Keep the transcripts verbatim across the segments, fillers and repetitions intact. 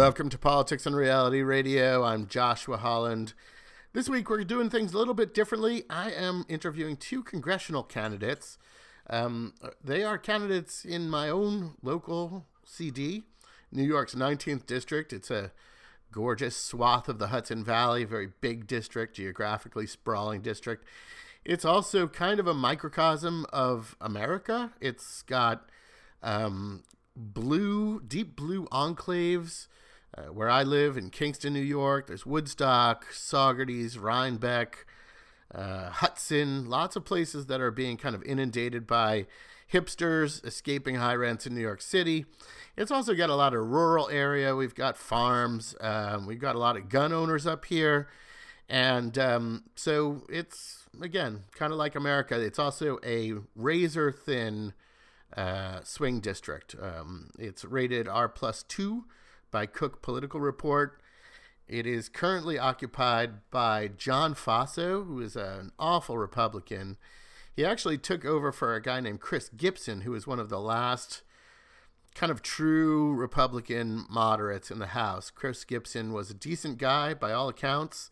Welcome to Politics and Reality Radio. I'm Joshua Holland. This week we're doing things a little bit differently. I am interviewing two congressional candidates. Um, they are candidates in my own local C D, New York's nineteenth District. It's a gorgeous swath of the Hudson Valley, very big district, geographically sprawling district. It's also kind of a microcosm of America. It's got um, blue, deep blue enclaves uh, where I live in Kingston, New York. There's Woodstock, Saugerties, Rhinebeck, uh, Hudson, lots of places that are being kind of inundated by hipsters escaping high rents in New York City. It's also got a lot of rural area. We've got farms. Um, we've got a lot of gun owners up here. And um, so it's, again, kind of like America. It's also a razor-thin uh, swing district. Um, it's rated R plus two by Cook Political Report. It is currently occupied by John Faso, who is an awful Republican. He actually took over for a guy named Chris Gibson, who was one of the last kind of true Republican moderates in the House. Chris Gibson was a decent guy by all accounts.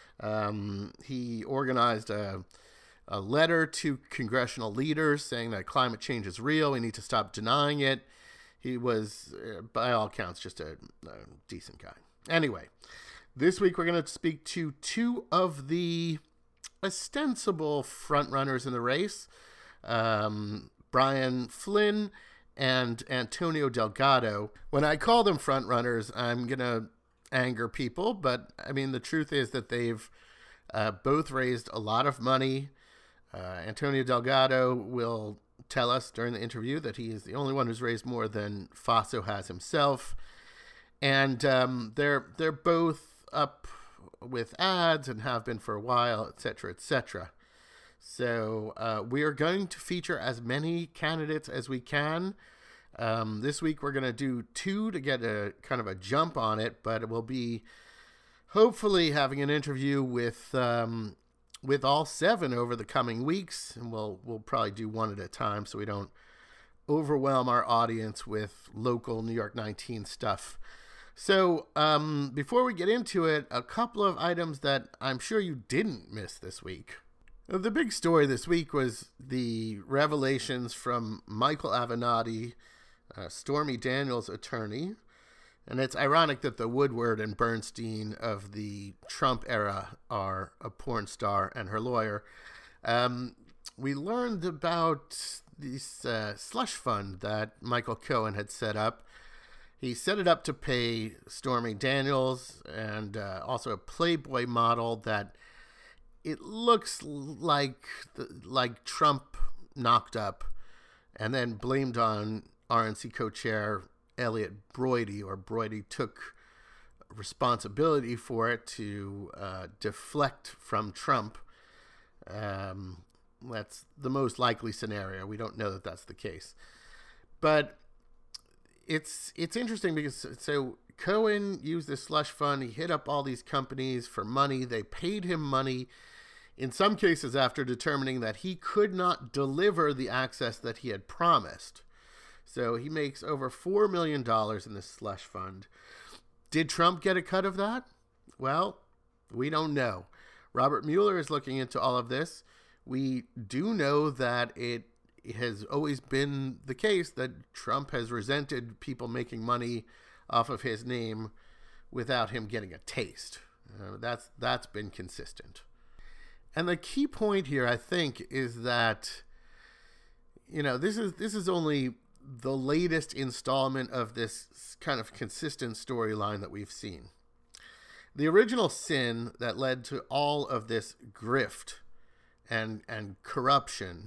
Um, he organized a, a letter to congressional leaders saying that climate change is real. We need to stop denying it. He was, uh, by all accounts, just a, a decent guy. Anyway, this week we're going to speak to two of the ostensible frontrunners in the race, um, Brian Flynn and Antonio Delgado. When I call them frontrunners, I'm going to anger people, but I mean, the truth is that they've uh, both raised a lot of money. Uh, Antonio Delgado will tell us during the interview that he is the only one who's raised more than Faso has himself. And um, they're they're both up with ads and have been for a while, et cetera, et cetera. So uh, we are going to feature as many candidates as we can. Um, this week we're going to do two to get a kind of a jump on it, but we'll be hopefully having an interview with um, with all seven over the coming weeks, and we'll we'll probably do one at a time so we don't overwhelm our audience with local New York nineteen stuff. So um, before we get into it, a couple of items that I'm sure you didn't miss this week. The big story this week was the revelations from Michael Avenatti, uh, Stormy Daniels' attorney. And it's ironic that the Woodward and Bernstein of the Trump era are a porn star and her lawyer. Um, we learned about this uh, slush fund that Michael Cohen had set up. He set it up to pay Stormy Daniels and uh, also a Playboy model that it looks like like Trump knocked up and then blamed on R N C co-chair Elliot Broidy, or Broidy took responsibility for it to uh, deflect from Trump. Um, that's the most likely scenario. We don't know that that's the case. But it's it's interesting because so Cohen used this slush fund. He hit up all these companies for money. They paid him money, in some cases after determining that he could not deliver the access that he had promised. So he makes over four million dollars in this slush fund. Did Trump get a cut of that? Well, we don't know. Robert Mueller is looking into all of this. We do know that it has always been the case that Trump has resented people making money off of his name without him getting a taste. Uh, that's that's been consistent. And the key point here, I think, is that, you know, this is this is only the latest installment of this kind of consistent storyline that we've seen. The original sin that led to all of this grift and and corruption,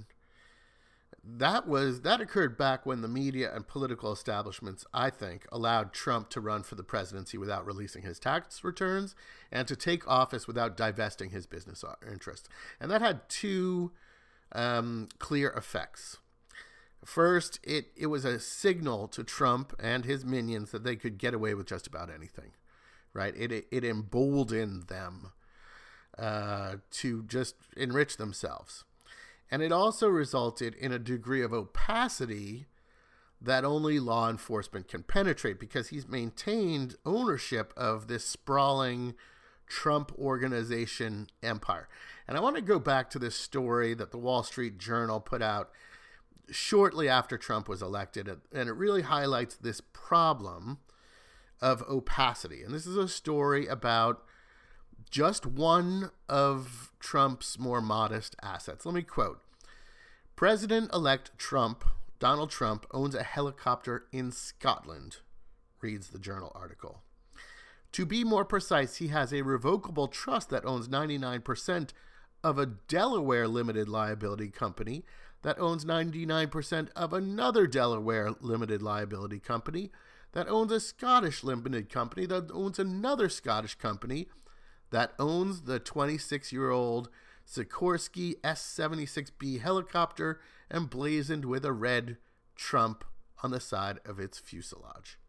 that was that occurred back when the media and political establishments, I think, allowed Trump to run for the presidency without releasing his tax returns and to take office without divesting his business interests. And that had two um, clear effects. First, it, it was a signal to Trump and his minions that they could get away with just about anything, right? It it, it emboldened them uh, to just enrich themselves. And it also resulted in a degree of opacity that only law enforcement can penetrate, because he's maintained ownership of this sprawling Trump organization empire. And I want to go back to this story that the Wall Street Journal put out shortly after Trump was elected, and it really highlights this problem of opacity. And this is a story about just one of Trump's more modest assets. Let me quote. President-elect Trump, Donald Trump, owns a helicopter in Scotland, reads the Journal article. To be more precise, he has a revocable trust that owns ninety-nine percent of a Delaware limited liability company that owns ninety-nine percent of another Delaware limited liability company that owns a Scottish limited company that owns another Scottish company that owns the twenty-six-year-old Sikorsky S seventy-six B helicopter emblazoned with a red Trump on the side of its fuselage.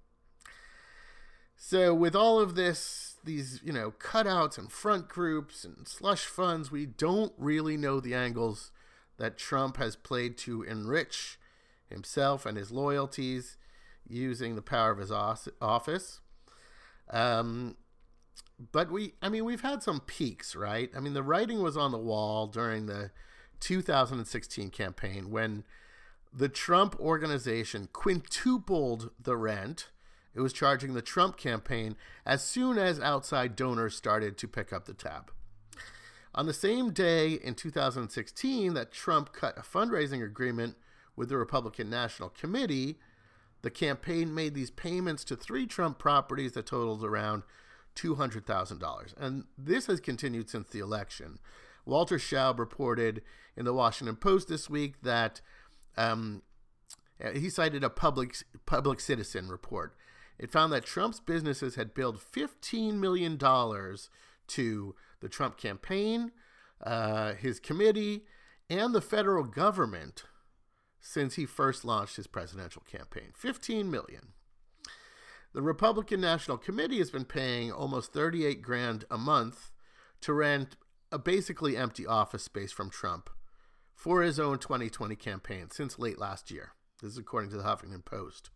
So with all of this, these, you know, cutouts and front groups and slush funds, we don't really know the angles that Trump has played to enrich himself and his loyalties using the power of his office. Um, but we, I mean, we've had some peaks, right? I mean, the writing was on the wall during the two thousand sixteen campaign when the Trump organization quintupled the rent it was charging the Trump campaign as soon as outside donors started to pick up the tab. On the same day in two thousand sixteen that Trump cut a fundraising agreement with the Republican National Committee, the campaign made these payments to three Trump properties that totaled around two hundred thousand dollars. And this has continued since the election. Walter Schaub reported in the Washington Post this week that um, he cited a public public citizen report. It found that Trump's businesses had billed fifteen million dollars to the Trump campaign, uh, his committee, and the federal government since he first launched his presidential campaign. fifteen million dollars. The Republican National Committee has been paying almost thirty-eight grand a month to rent a basically empty office space from Trump for his own twenty twenty campaign since late last year. This is according to the Huffington Post.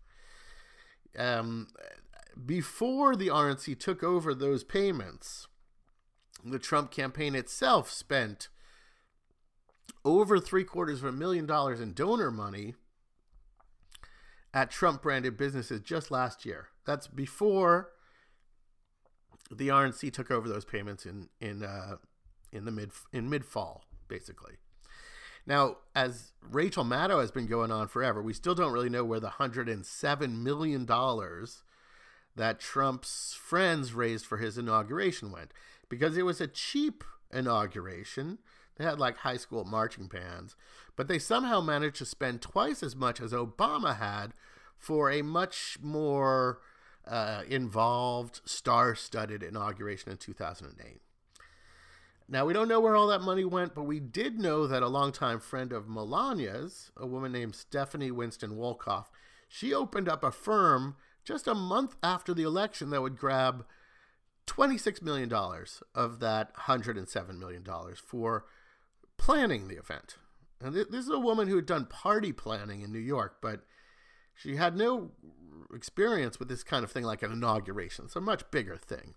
Um, before the R N C took over those payments, the Trump campaign itself spent over three quarters of a million dollars in donor money at Trump-branded businesses just last year. That's before the R N C took over those payments in in uh, in the mid in mid fall, basically. Now, as Rachel Maddow has been going on forever, we still don't really know where the one hundred seven million dollars that Trump's friends raised for his inauguration went, because it was a cheap inauguration. They had like high school marching bands, but they somehow managed to spend twice as much as Obama had for a much more uh, involved, star-studded inauguration in two thousand eight. Now, we don't know where all that money went, but we did know that a longtime friend of Melania's, a woman named Stephanie Winston Wolkoff, she opened up a firm just a month after the election that would grab twenty-six million dollars of that one hundred seven million dollars for planning the event. And this is a woman who had done party planning in New York, but she had no experience with this kind of thing like an inauguration. It's a much bigger thing.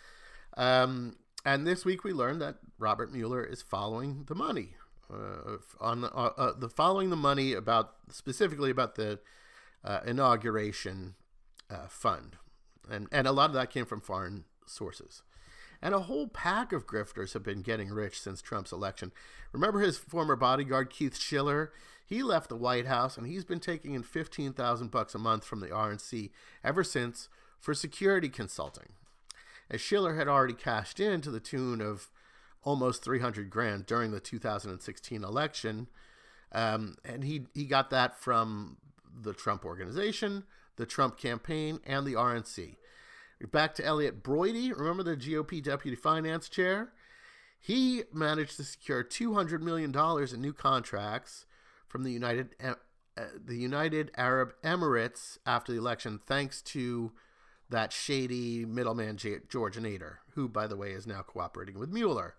Um... And this week we learned that Robert Mueller is following the money, uh, on the, uh, uh, the following the money about specifically about the uh, inauguration uh, fund, and and a lot of that came from foreign sources, and a whole pack of grifters have been getting rich since Trump's election. Remember his former bodyguard Keith Schiller? He left the White House and he's been taking in fifteen thousand bucks a month from the R N C ever since for security consulting. As Schiller had already cashed in to the tune of almost three hundred grand during the two thousand sixteen election. Um, and he, he got that from the Trump organization, the Trump campaign, and the R N C. Back to Elliot Broidy, remember the G O P deputy finance chair? He managed to secure two hundred million dollars in new contracts from the United, uh, the United Arab Emirates after the election, thanks to that shady middleman George Nader, who, by the way, is now cooperating with Mueller.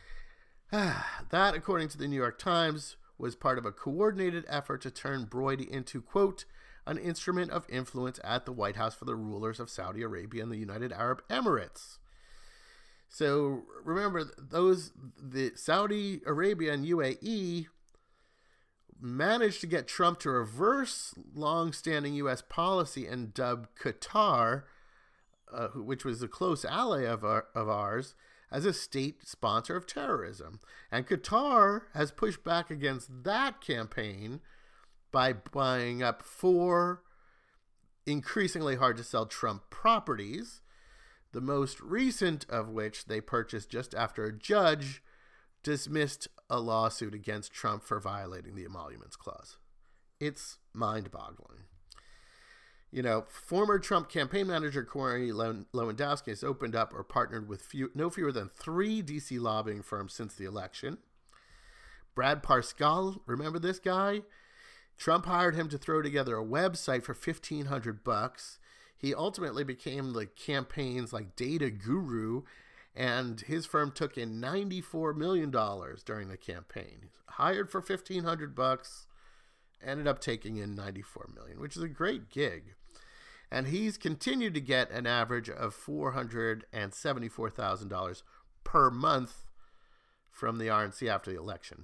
That, according to the New York Times, was part of a coordinated effort to turn Broidy into, quote, an instrument of influence at the White House for the rulers of Saudi Arabia and the United Arab Emirates. So remember, those the Saudi Arabia and U A E managed to get Trump to reverse long-standing U S policy and dub Qatar, uh, which was a close ally of, our, of ours, as a state sponsor of terrorism. And Qatar has pushed back against that campaign by buying up four increasingly hard-to-sell Trump properties, the most recent of which they purchased just after a judge dismissed a lawsuit against Trump for violating the Emoluments Clause. It's mind-boggling. You know, former Trump campaign manager Corey Lewandowski has opened up or partnered with few, no fewer than three D C lobbying firms since the election. Brad Parscale, remember this guy? Trump hired him to throw together a website for fifteen hundred bucks. He ultimately became the campaign's like data guru, and his firm took in ninety-four million dollars during the campaign. He's hired for fifteen hundred bucks, ended up taking in ninety-four million dollars, which is a great gig. And he's continued to get an average of four hundred seventy-four thousand dollars per month from the R N C after the election.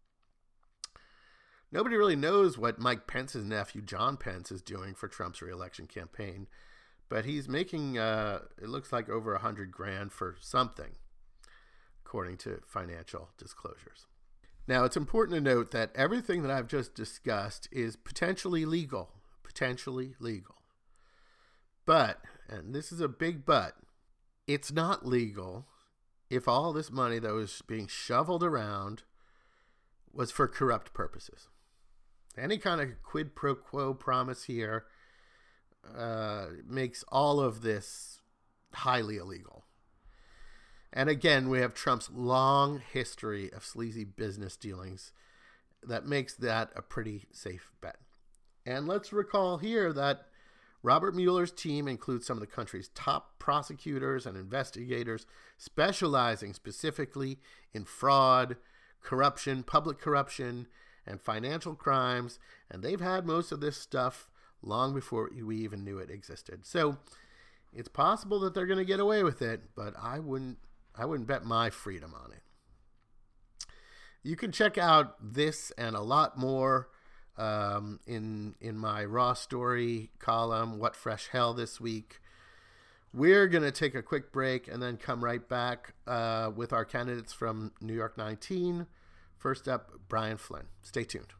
Nobody really knows what Mike Pence's nephew, John Pence, is doing for Trump's reelection campaign, but he's making, uh, it looks like over a hundred grand for something, according to financial disclosures. Now, it's important to note that everything that I've just discussed is potentially legal, potentially legal. But, and this is a big but, it's not legal if all this money that was being shoveled around was for corrupt purposes. Any kind of quid pro quo promise here uh, makes all of this highly illegal. And again, we have Trump's long history of sleazy business dealings that makes that a pretty safe bet. And let's recall here that Robert Mueller's team includes some of the country's top prosecutors and investigators specializing specifically in fraud, corruption, public corruption, and financial crimes, and they've had most of this stuff long before we even knew it existed. So it's possible that they're going to get away with it, but I wouldn't I wouldn't bet my freedom on it. You can check out this and a lot more um, in in my Raw Story column, What Fresh Hell, this week. We're going to take a quick break and then come right back uh, with our candidates from New York nineteen. First up, Brian Flynn. Stay tuned.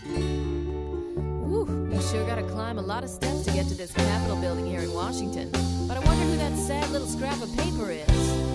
Whew, we sure got to climb a lot of steps to get to this Capitol building here in Washington. But I wonder who that sad little scrap of paper is.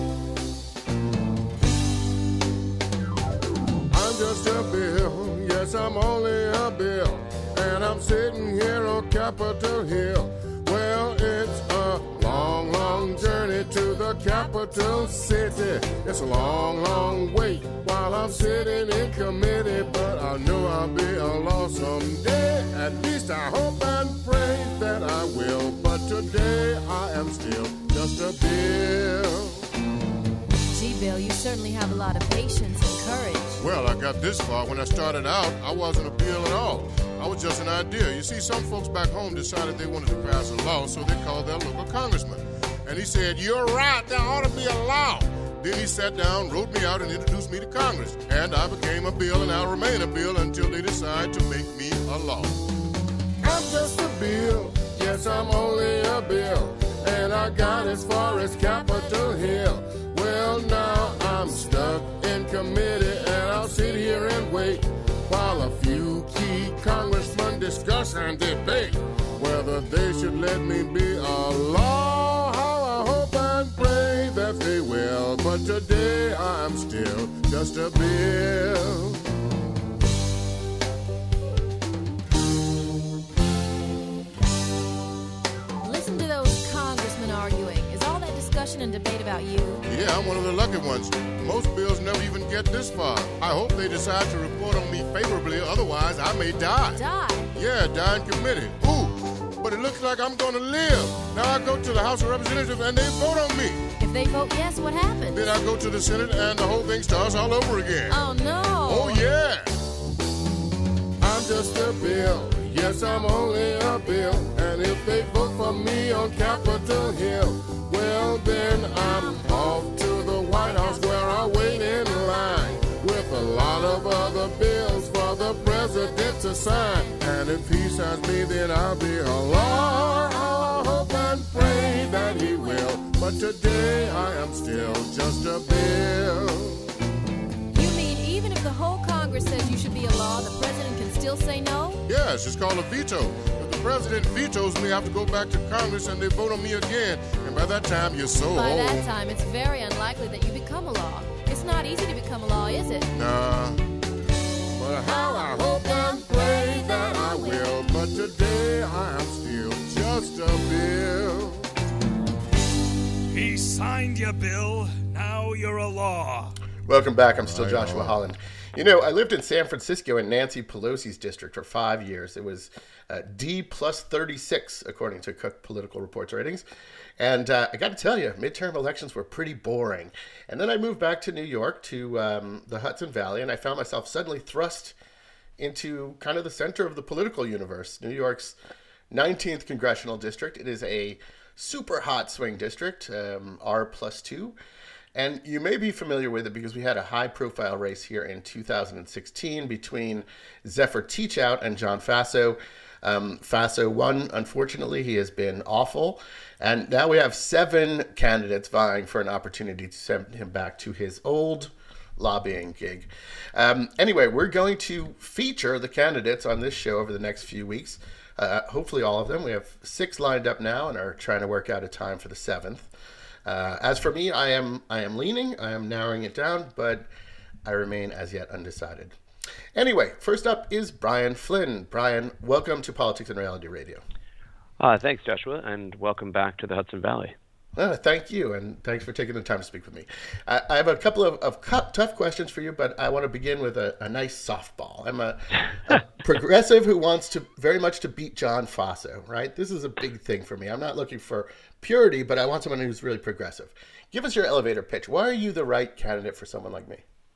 I'm just a bill, yes, I'm only a bill, and I'm sitting here on Capitol Hill. Well, it's a long, long journey to the capital city. It's a long, long wait while I'm sitting in committee, but I know I'll be a law someday. At least I hope and pray that I will, but today I am still just a bill. Gee, Bill, you certainly have a lot of patience and courage. Well, I got this far. When I started out, I wasn't a bill at all. I was just an idea. You see, some folks back home decided they wanted to pass a law, so they called their local congressman. And he said, "You're right, there ought to be a law." Then he sat down, wrote me out, and introduced me to Congress. And I became a bill, and I'll remain a bill until they decide to make me a law. I'm just a bill. Yes, I'm only a bill. And I got as far as Capitol Hill. Well, now I'm stuck in committee, and I'll sit here and wait while a few key congressmen discuss and debate whether they should let me be a law. How I hope and pray that they will, but today I'm still just a bill. Listen to those congressmen arguing. Is all that discussion and debate about you? Yeah, I'm one of the lucky ones. Most bills never even get this far. I hope they decide to report on me favorably, otherwise I may die. Die? Yeah, die in committee. Ooh, but it looks like I'm gonna live. Now I go to the House of Representatives and they vote on me. If they vote yes, what happens? Then I go to the Senate and the whole thing starts all over again. Oh, no. Oh, yeah. I'm just a bill. Yes, I'm only a bill, and if they vote for me on Capitol Hill, well then I'm off to the White House where I wait in line with a lot of other bills for the president to sign. And if he signs me, then I'll be a law. I hope and pray that he will, but today I am still just a bill. You mean even if the whole Congress says you should be a law, the president can still say no? Yes, it's called a veto. If the president vetoes me, I have to go back to Congress and they vote on me again. And by that time, you're so By old. that time, it's very unlikely that you become a law. It's not easy to become a law, is it? Nah. But how I hope and pray that I will. But today I am still just a bill. He signed you, Bill. Now you're a law. Welcome back. I'm still Joshua Holland. You know, I lived in San Francisco in Nancy Pelosi's district for five years. It was uh, D plus thirty-six, according to Cook Political Reports ratings. And uh, I got to tell you, midterm elections were pretty boring. And then I moved back to New York, to um, the Hudson Valley, and I found myself suddenly thrust into kind of the center of the political universe. New York's nineteenth congressional district. It is a super hot swing district, um, R plus two. And you may be familiar with it because we had a high-profile race here in two thousand sixteen between Zephyr Teachout and John Faso. Um, Faso won, unfortunately. He has been awful. And now we have seven candidates vying for an opportunity to send him back to his old lobbying gig. Um, anyway, we're going to feature the candidates on this show over the next few weeks. Uh, hopefully all of them. We have six lined up now and are trying to work out a time for the seventh. Uh, as for me, I am I am leaning, I am narrowing it down, but I remain as yet undecided. Anyway, first up is Brian Flynn. Brian, welcome to Politics and Reality Radio. Uh, thanks, Joshua, and welcome back to the Hudson Valley. Uh, thank you, and thanks for taking the time to speak with me. I, I have a couple of, of cu- tough questions for you, but I want to begin with a, a nice softball. I'm a, a progressive who wants to very much to beat John Faso, right? This is a big thing for me. I'm not looking for purity, but I want someone who's really progressive. Give us your elevator pitch. Why are you the right candidate for someone like me?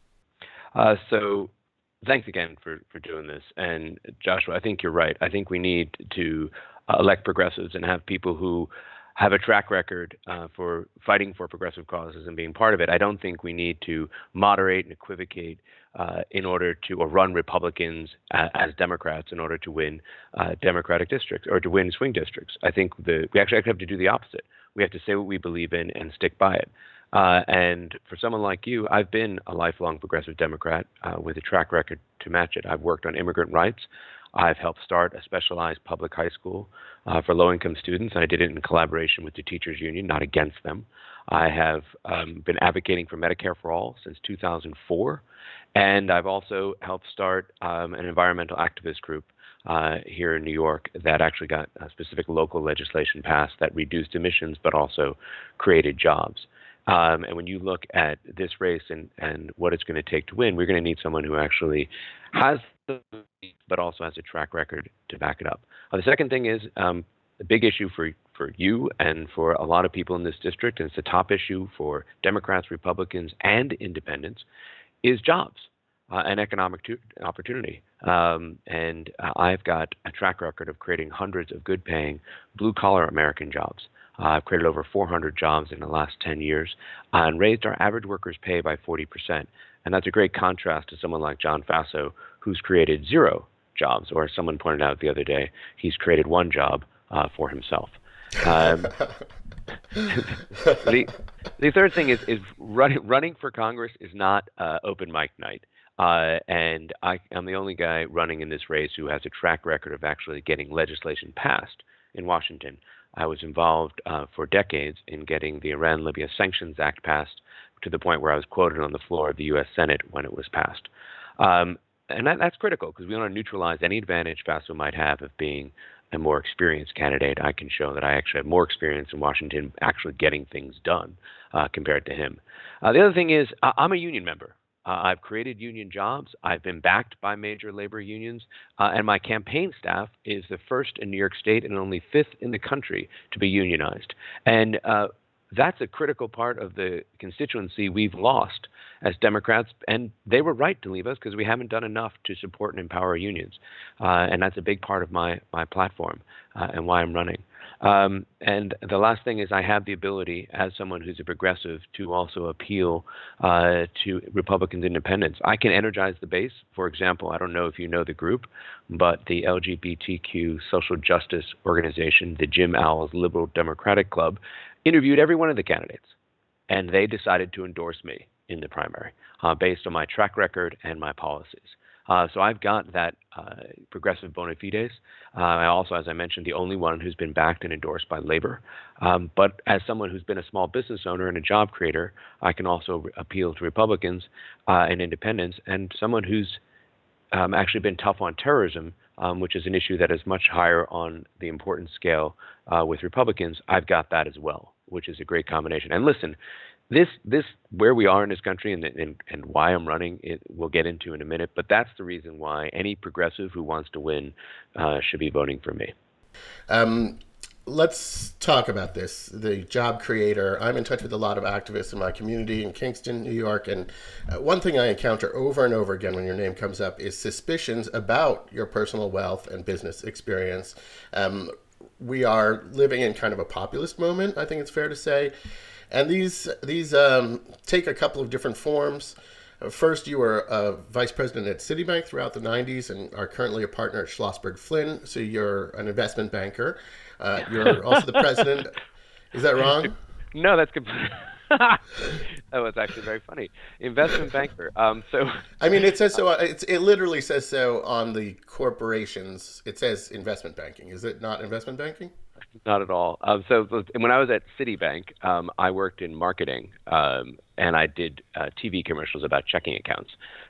Uh, so thanks again for, for doing this. And Joshua, I think you're right. I think we need to uh, elect progressives and have people who have a track record uh, for fighting for progressive causes and being part of it. I don't think we need to moderate and equivocate uh, in order to, or run Republicans uh, as Democrats in order to win uh, Democratic districts or to win swing districts. I think the, we actually have to do the opposite. We have to say what we believe in and stick by it. Uh, and for someone like you, I've been a lifelong progressive Democrat uh, with a track record to match it. I've worked on immigrant rights. I've helped start a specialized public high school uh, for low-income students, and I did it in collaboration with the teachers union, not against them. I have um, been advocating for Medicare for All since two thousand four, and I've also helped start um, an environmental activist group uh, here in New York that actually got a specific local legislation passed that reduced emissions but also created jobs. Um, and when you look at this race and, and what it's going to take to win, we're going to need someone who actually has the but also has a track record to back it up. Uh, the second thing is um, the big issue for for you and for a lot of people in this district, and it's a top issue for Democrats, Republicans, and independents, is jobs uh, and economic tu- opportunity. Um, and uh, I've got a track record of creating hundreds of good-paying, blue-collar American jobs. Uh, I've created over four hundred jobs in the last ten years uh, and raised our average workers' pay by forty percent. And that's a great contrast to someone like John Faso, who's created zero jobs, or as someone pointed out the other day, he's created one job uh, for himself. Um, the, the third thing is, is running, running for Congress is not uh, open mic night. Uh, and I, I'm the only guy running in this race who has a track record of actually getting legislation passed in Washington. I was involved uh, for decades in getting the Iran-Libya Sanctions Act passed to the point where I was quoted on the floor of the U S Senate when it was passed. Um, and that, that's critical because we want to neutralize any advantage Faso might have of being a more experienced candidate. I can show that I actually have more experience in Washington actually getting things done uh, compared to him. Uh, the other thing is uh, I'm a union member. Uh, I've created union jobs. I've been backed by major labor unions. Uh, and my campaign staff is the first in New York State and only fifth in the country to be unionized. And uh, that's a critical part of the constituency we've lost. as Democrats, and they were right to leave us because we haven't done enough to support and empower unions. Uh, and that's a big part of my, my platform uh, and why I'm running. Um, and the last thing is I have the ability, as someone who's a progressive, to also appeal uh, to Republicans' independents. I can energize the base. For example, I don't know if you know the group, but the L G B T Q social justice organization, the Jim Owls Liberal Democratic Club, interviewed every one of the candidates, and they decided to endorse me in the primary uh, based on my track record and my policies. Uh, so I've got that uh, progressive bona fides. Uh, I also, as I mentioned, the only one who's been backed and endorsed by labor. Um, but as someone who's been a small business owner and a job creator, I can also re- appeal to Republicans uh, and independents, and someone who's um, actually been tough on terrorism, um, which is an issue that is much higher on the importance scale uh, with Republicans. I've got that as well, which is a great combination. And listen, This, this, where we are in this country and, and, and why I'm running, it, we'll get into in a minute, but that's the reason why any progressive who wants to win uh, should be voting for me. Um, let's talk about this, the job creator. I'm in touch with a lot of activists in my community in Kingston, New York, and uh, one thing I encounter over and over again when your name comes up is suspicions about your personal wealth and business experience. Um, we are living in kind of a populist moment, I think it's fair to say. And these these um, take a couple of different forms. Uh, first, you were a vice president at Citibank throughout the nineties and are currently a partner at Schlossberg Flynn. So you're an investment banker. Uh, you're also the president. Is that wrong? No, that's good. That was actually very funny. Investment banker. Um, so I mean, it says so. It's, it literally says so on the corporations. It says investment banking. Is it not investment banking? Not at all. Um, so when I was at Citibank, um, I worked in marketing, um, and I did uh, T V commercials about checking accounts.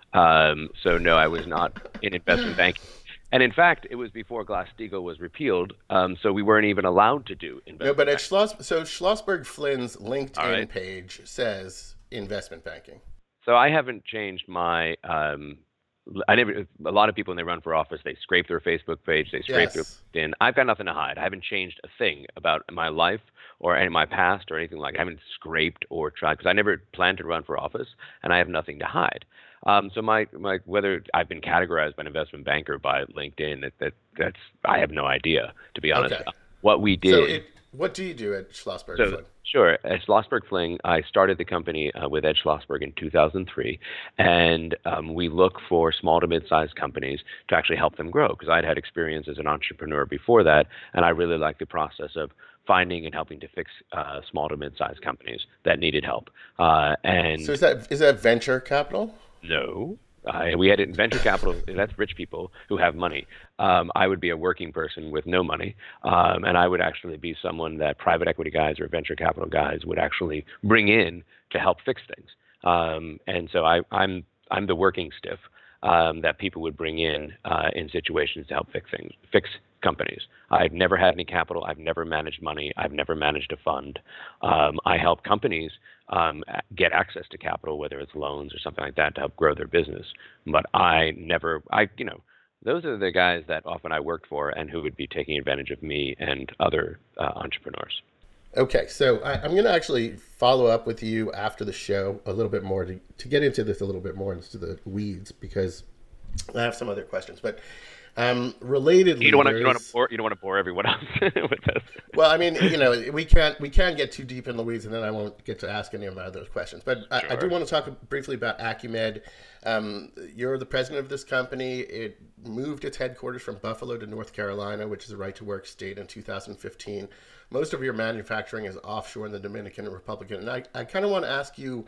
Um, so no, I was not in investment banking. And in fact, it was before Glass-Steagall was repealed, um, so we weren't even allowed to do investment No, but at banking. Schloss, so Schlossberg Flynn's LinkedIn right. page says investment banking. So I haven't changed my. Um, I never. A lot of people when they run for office, they scrape their Facebook page, they scrape Yes. their LinkedIn. I've got nothing to hide. I haven't changed a thing about my life or any my past or anything like. I haven't scraped or tried because I never planned to run for office, and I have nothing to hide. Um, so my my whether I've been categorized as an investment banker by LinkedIn, that, that that's I have no idea, to be honest. Okay. What we did. So it, what do you do at Schlossberg So, Flynn? sure. At Schlossberg Fling, I started the company uh, with Ed Schlossberg in two thousand three, and um, we look for small to mid-sized companies to actually help them grow because I'd had experience as an entrepreneur before that, and I really liked the process of finding and helping to fix uh, small to mid-sized companies that needed help. Uh, and So is that is that venture capital? no. I, we had it in venture capital. That's rich people who have money. Um, I would be a working person with no money, um, and I would actually be someone that private equity guys or venture capital guys would actually bring in to help fix things. Um, and so I, I'm I'm the working stiff um, that people would bring in uh, in situations to help fix things, fix companies. I've never had any capital. I've never managed money. I've never managed a fund. Um, I help companies um, get access to capital, whether it's loans or something like that, to help grow their business. But I never, I you know, those are the guys that often I worked for and who would be taking advantage of me and other uh, entrepreneurs. Okay, so I, I'm going to actually follow up with you after the show a little bit more to, to get into this a little bit more into the weeds because I have some other questions. But um, related, You don't want to. leaders- You don't want to bore. You don't want to bore everyone else with this. Well, I mean, you know, we can't we can't get too deep in the weeds, and then I won't get to ask any of my other questions. But I, I do Sure. want to talk briefly about Acumed. Um, you're the president of this company. It moved its headquarters from Buffalo to North Carolina, which is a right-to-work state, in two thousand fifteen. Most of your manufacturing is offshore in the Dominican Republic, and I, I kind of want to ask you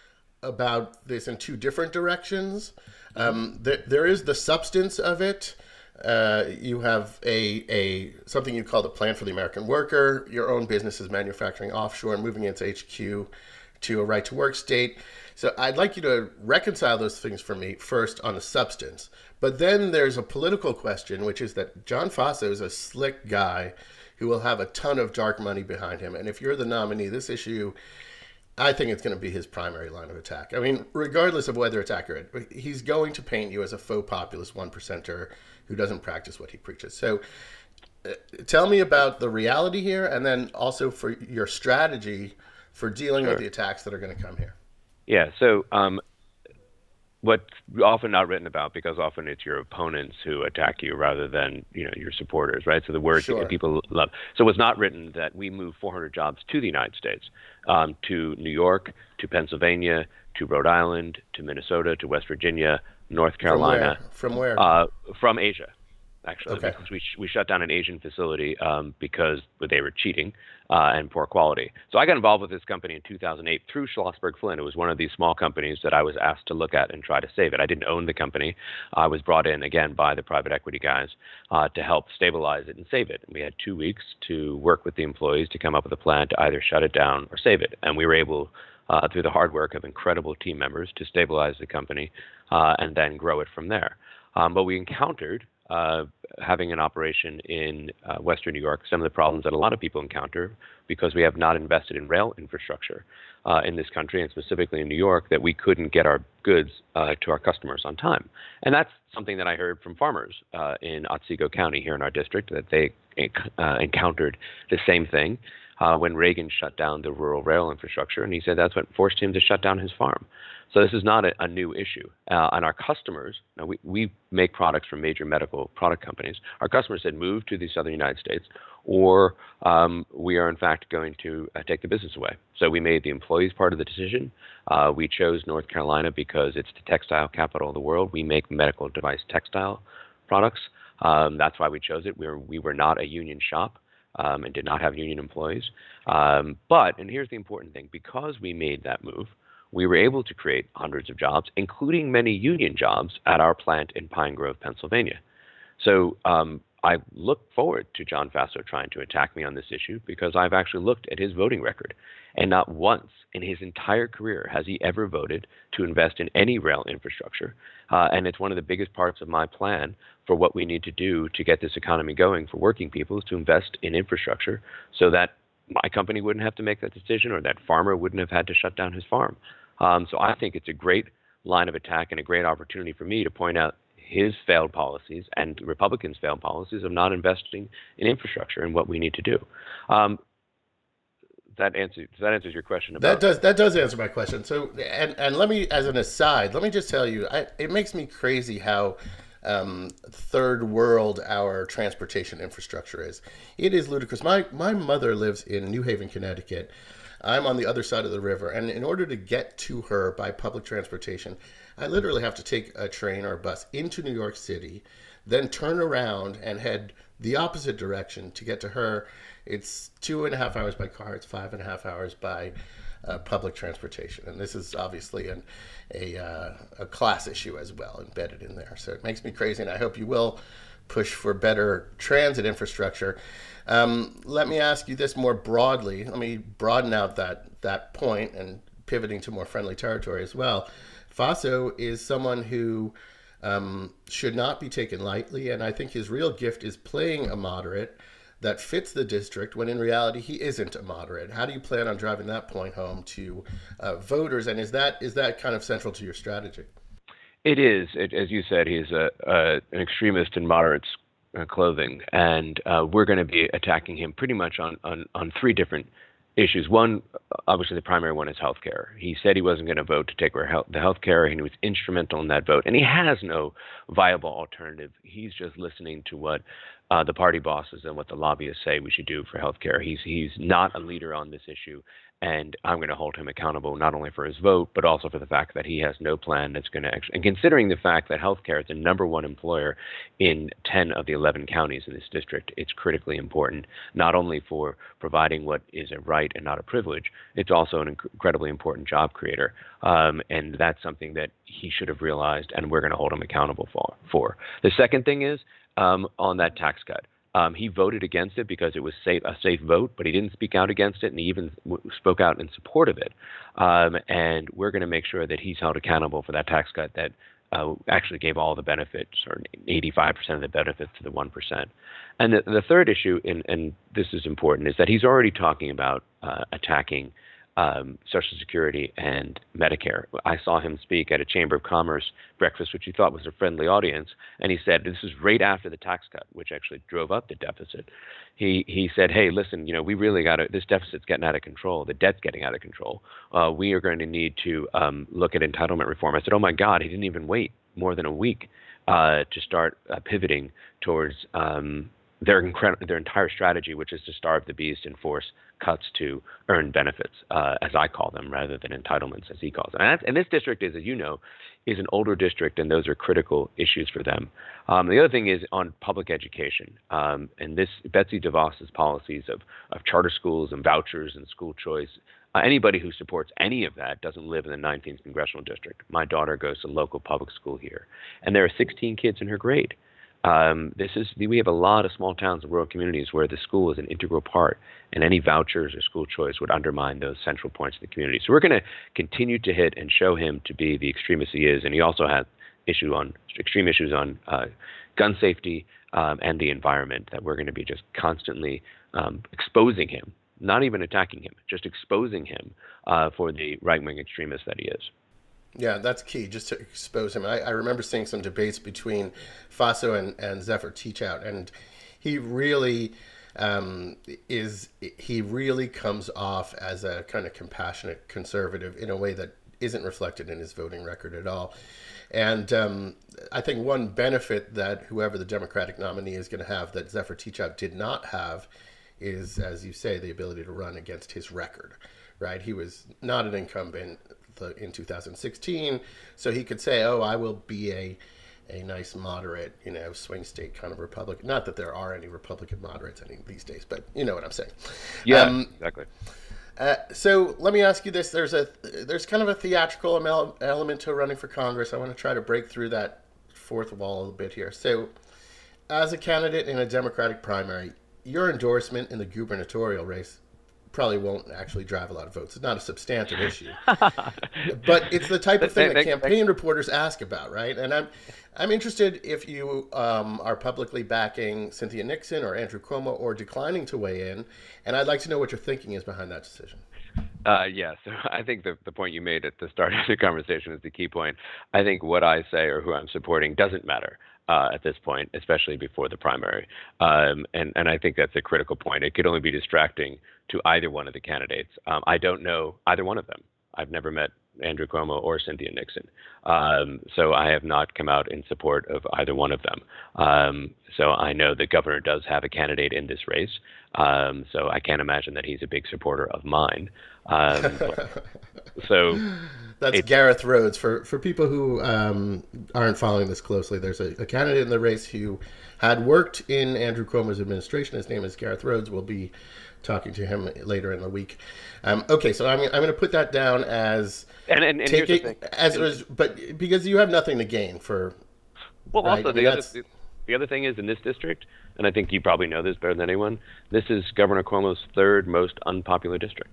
about this in two different directions. Um, there, there is the substance of it. Uh, you have a, a something you call the Plan for the American Worker. Your own business is manufacturing offshore and moving its H Q to a right-to-work state. So I'd like you to reconcile those things for me first on the substance. But then there's a political question, which is that John Faso is a slick guy who will have a ton of dark money behind him. And if you're the nominee, this issue, I think it's going to be his primary line of attack. I mean, regardless of whether it's accurate, he's going to paint you as a faux populist one percenter who doesn't practice what he preaches. So uh, tell me about the reality here, and then also for your strategy for dealing Sure. with the attacks that are going to come here. Yeah. So um, what's often not written about, because often it's your opponents who attack you rather than, you know, your supporters, right? So the word Sure. people love. So what's not written that we moved four hundred jobs to the United States, um, to New York, to Pennsylvania, to Rhode Island, to Minnesota, to West Virginia, North Carolina. From where? From, where? Uh, from Asia, actually, okay. because we sh- we shut down an Asian facility um, because they were cheating uh, and poor quality. So I got involved with this company in two thousand eight through Schlossberg Flynn. It was one of these small companies that I was asked to look at and try to save it. I didn't own the company. I was brought in again by the private equity guys uh, to help stabilize it and save it. And we had two weeks to work with the employees to come up with a plan to either shut it down or save it. And we were able, uh, through the hard work of incredible team members, to stabilize the company uh, and then grow it from there. Um, but we encountered, uh, having an operation in uh, Western New York, some of the problems that a lot of people encounter because we have not invested in rail infrastructure uh, in this country, and specifically in New York, that we couldn't get our goods uh, to our customers on time. And that's something that I heard from farmers uh, in Otsego County here in our district, that they uh, encountered the same thing uh, when Reagan shut down the rural rail infrastructure, and he said that's what forced him to shut down his farm. So this is not a, a new issue. Uh, and our customers, now we, we make products for major medical product companies. Our customers said move to the southern United States, or um, we are in fact going to uh, take the business away. So we made the employees part of the decision. Uh, we chose North Carolina because it's the textile capital of the world. We make medical device textile products. Um, that's why we chose it. We were, we were not a union shop um, and did not have union employees. Um, but, and here's the important thing, because we made that move, we were able to create hundreds of jobs, including many union jobs, at our plant in Pine Grove, Pennsylvania. So um, I look forward to John Faso trying to attack me on this issue, because I've actually looked at his voting record, and not once in his entire career has he ever voted to invest in any rail infrastructure. Uh, and it's one of the biggest parts of my plan for what we need to do to get this economy going for working people, is to invest in infrastructure so that my company wouldn't have to make that decision, or that farmer wouldn't have had to shut down his farm. Um, so I think it's a great line of attack and a great opportunity for me to point out his failed policies and Republicans' failed policies of not investing in infrastructure and what we need to do. Um, that answers that answers your question about that does that does answer my question. So and and let me, as an aside, let me just tell you, I, it makes me crazy how um, third world our transportation infrastructure is. It is ludicrous. My my mother lives in New Haven, Connecticut. I'm on the other side of the river, and in order to get to her by public transportation, I literally have to take a train or a bus into New York City, then turn around and head the opposite direction to get to her. It's two and a half hours by car. It's five and a half hours by uh, public transportation. And this is obviously an, a, uh, a class issue as well embedded in there. So it makes me crazy, and I hope you will push for better transit infrastructure. Um, let me ask you this more broadly. Let me broaden out that, that point and pivoting to more friendly territory as well. Faso is someone who um, should not be taken lightly, and I think his real gift is playing a moderate that fits the district, when in reality he isn't a moderate. How do you plan on driving that point home to uh, voters, and is that is that kind of central to your strategy? It is. It, as you said, he's a, a, an extremist in moderates uh, clothing, and uh, we're going to be attacking him pretty much on, on, on three different issues. One, obviously the primary one, is healthcare. He said he wasn't going to vote to take away health, the healthcare, and he was instrumental in that vote. And he has no viable alternative. He's just listening to what uh, the party bosses and what the lobbyists say we should do for healthcare. He's he's not a leader on this issue, and I'm going to hold him accountable not only for his vote, but also for the fact that he has no plan that's going to actually, and considering the fact that healthcare is the number one employer in ten of the eleven counties in this district, it's critically important, not only for providing what is a right and not a privilege, it's also an inc- incredibly important job creator. Um, and that's something that he should have realized, and we're going to hold him accountable for. for. The second thing is um, on that tax cut. Um, he voted against it because it was safe, a safe vote, but he didn't speak out against it, and he even w- spoke out in support of it. Um, and we're going to make sure that he's held accountable for that tax cut that uh, actually gave all the benefits, or eighty-five percent of the benefits, to the one percent. And the, the third issue, and, and this is important, is that he's already talking about uh, attacking um, Social Security and Medicare. I saw him speak at a Chamber of Commerce breakfast, which he thought was a friendly audience, and he said, this is right after the tax cut, which actually drove up the deficit. He he said, hey, listen, you know, we really got to, this deficit's getting out of control. The debt's getting out of control. Uh, we are going to need to um, look at entitlement reform. I said, oh, my God, he didn't even wait more than a week uh, to start uh, pivoting towards um, their incre- their entire strategy, which is to starve the beast and force cuts to earned benefits, uh, as I call them, rather than entitlements, as he calls them. And, that's, and this district is, as you know, is an older district, and those are critical issues for them. Um, the other thing is on public education, um, and this Betsy DeVos's policies of, of charter schools and vouchers and school choice. Uh, anybody who supports any of that doesn't live in the nineteenth congressional district. My daughter goes to local public school here, and there are sixteen kids in her grade. Um, this is we have a lot of small towns and rural communities where the school is an integral part, and any vouchers or school choice would undermine those central points of the community. So we're going to continue to hit and show him to be the extremist he is, and he also has issue on extreme issues on uh, gun safety um, and the environment that we're going to be just constantly um, exposing him, not even attacking him, just exposing him uh, for the right-wing extremist that he is. Yeah, that's key, just to expose him. I, I remember seeing some debates between Faso and, and Zephyr Teachout, and he really um, is, he really comes off as a kind of compassionate conservative in a way that isn't reflected in his voting record at all. And um, I think one benefit that whoever the Democratic nominee is going to have that Zephyr Teachout did not have is, as you say, the ability to run against his record, right? He was not an incumbent in two thousand sixteen, so he could say, oh, I will be a a nice moderate, you know, swing state kind of Republican. Not that there are any Republican moderates any these days, but you know what I'm saying. Yeah, um, exactly. Uh, so let me ask you this: there's a there's kind of a theatrical element to running for Congress. I want to try to break through that fourth wall a little bit here. So, as a candidate in a Democratic primary, your endorsement in the gubernatorial race probably won't actually drive a lot of votes. It's not a substantive issue, but it's the type of thing that campaign reporters ask about, right? And I'm, I'm interested if you um, are publicly backing Cynthia Nixon or Andrew Cuomo or declining to weigh in, and I'd like to know what your thinking is behind that decision. Uh, yeah, so I think the, the point you made at the start of the conversation is the key point. I think what I say or who I'm supporting doesn't matter. Uh, at this point, especially before the primary. Um, and, and I think that's a critical point. It could only be distracting to either one of the candidates. Um, I don't know either one of them. I've never met Andrew Cuomo or Cynthia Nixon. Um, so I have not come out in support of either one of them. Um, so I know the governor does have a candidate in this race. Um, so I can't imagine that he's a big supporter of mine. Um, so... That's it's, Gareth Rhodes. For for people who um, aren't following this closely, there's a, a candidate in the race who had worked in Andrew Cuomo's administration. His name is Gareth Rhodes. We'll be talking to him later in the week. Um, okay, so I'm I'm going to put that down as and and, and taking, here's the thing. as was, but because you have nothing to gain for. Well, right? also I mean, the other the, the other thing is in this district, and I think you probably know this better than anyone. This is Governor Cuomo's third most unpopular district.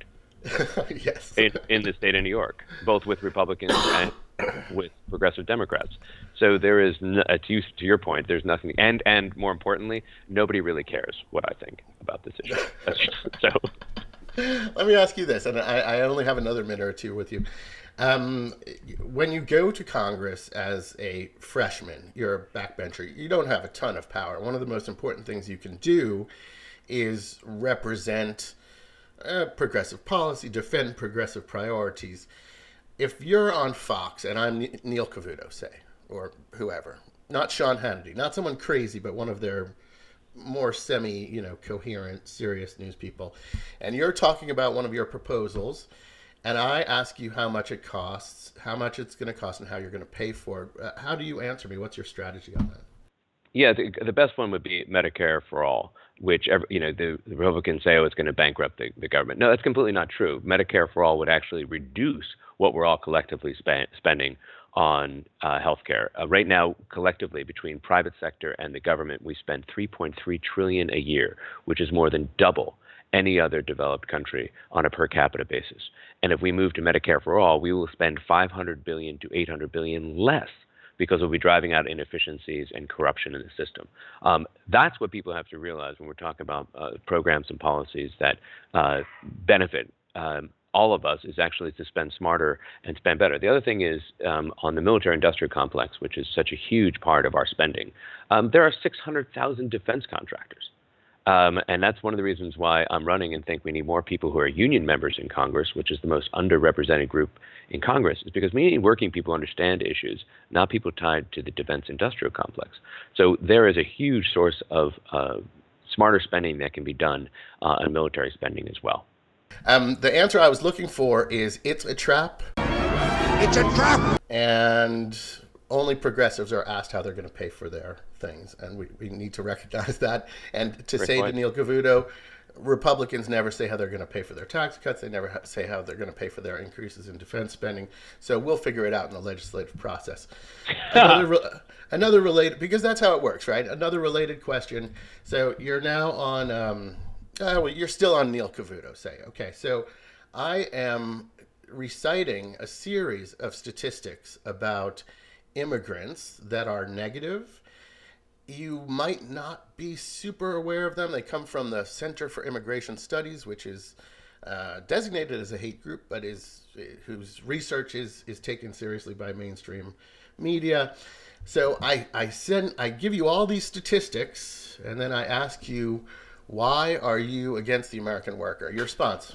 Yes. in, in the state of New York, both with Republicans and with progressive Democrats. So there is, no, uh, to, to your point, there's nothing, and and more importantly, nobody really cares what I think about this issue. So, let me ask you this, and I, I only have another minute or two with you. Um, when you go to Congress as a freshman, you're a backbencher. You don't have a ton of power. One of the most important things you can do is represent Uh, progressive policy, defend progressive priorities. If you're on Fox, and I'm Neil Cavuto, say, or whoever, not Sean Hannity, not someone crazy, but one of their more semi, you know, coherent, serious news people, and you're talking about one of your proposals, and I ask you how much it costs, how much it's going to cost, and how you're going to pay for it, uh, how do you answer me? What's your strategy on that? Yeah, the, the best one would be Medicare for all, which, you know, the, the Republicans say, oh, it's going to bankrupt the, the government. No, that's completely not true. Medicare for all would actually reduce what we're all collectively spend, spending on uh, healthcare. Uh, right now, collectively, between private sector and the government, we spend three point three trillion dollars a year, which is more than double any other developed country on a per capita basis. And if we move to Medicare for all, we will spend five hundred billion dollars to eight hundred billion dollars less, because we'll be driving out inefficiencies and corruption in the system. Um, that's what people have to realize when we're talking about uh, programs and policies that uh, benefit um, all of us is actually to spend smarter and spend better. The other thing is um, on the military-industrial complex, which is such a huge part of our spending, um, there are six hundred thousand defense contractors. Um, and that's one of the reasons why I'm running and think we need more people who are union members in Congress, which is the most underrepresented group in Congress, is because we need working people who understand issues, not people tied to the defense industrial complex. So there is a huge source of uh, smarter spending that can be done uh, on military spending as well. Um, the answer I was looking for is it's a trap. It's a trap! And only progressives are asked how they're going to pay for their things, and we, we need to recognize that. And to Great say point. to Neil Cavuto, Republicans never say how they're going to pay for their tax cuts. They never ha- say how they're going to pay for their increases in defense spending. So we'll figure it out in the legislative process. Another, re- another related, because that's how it works, right? Another related question. So you're now on, um, uh, well, you're still on Neil Cavuto, say. Okay, so I am reciting a series of statistics about immigrants that are negative. You might not be super aware of them. They come from the Center for Immigration Studies, which is uh, designated as a hate group, but is whose research is is taken seriously by mainstream media. So I I send I give you all these statistics, and then I ask you, why are you against the American worker? Your response.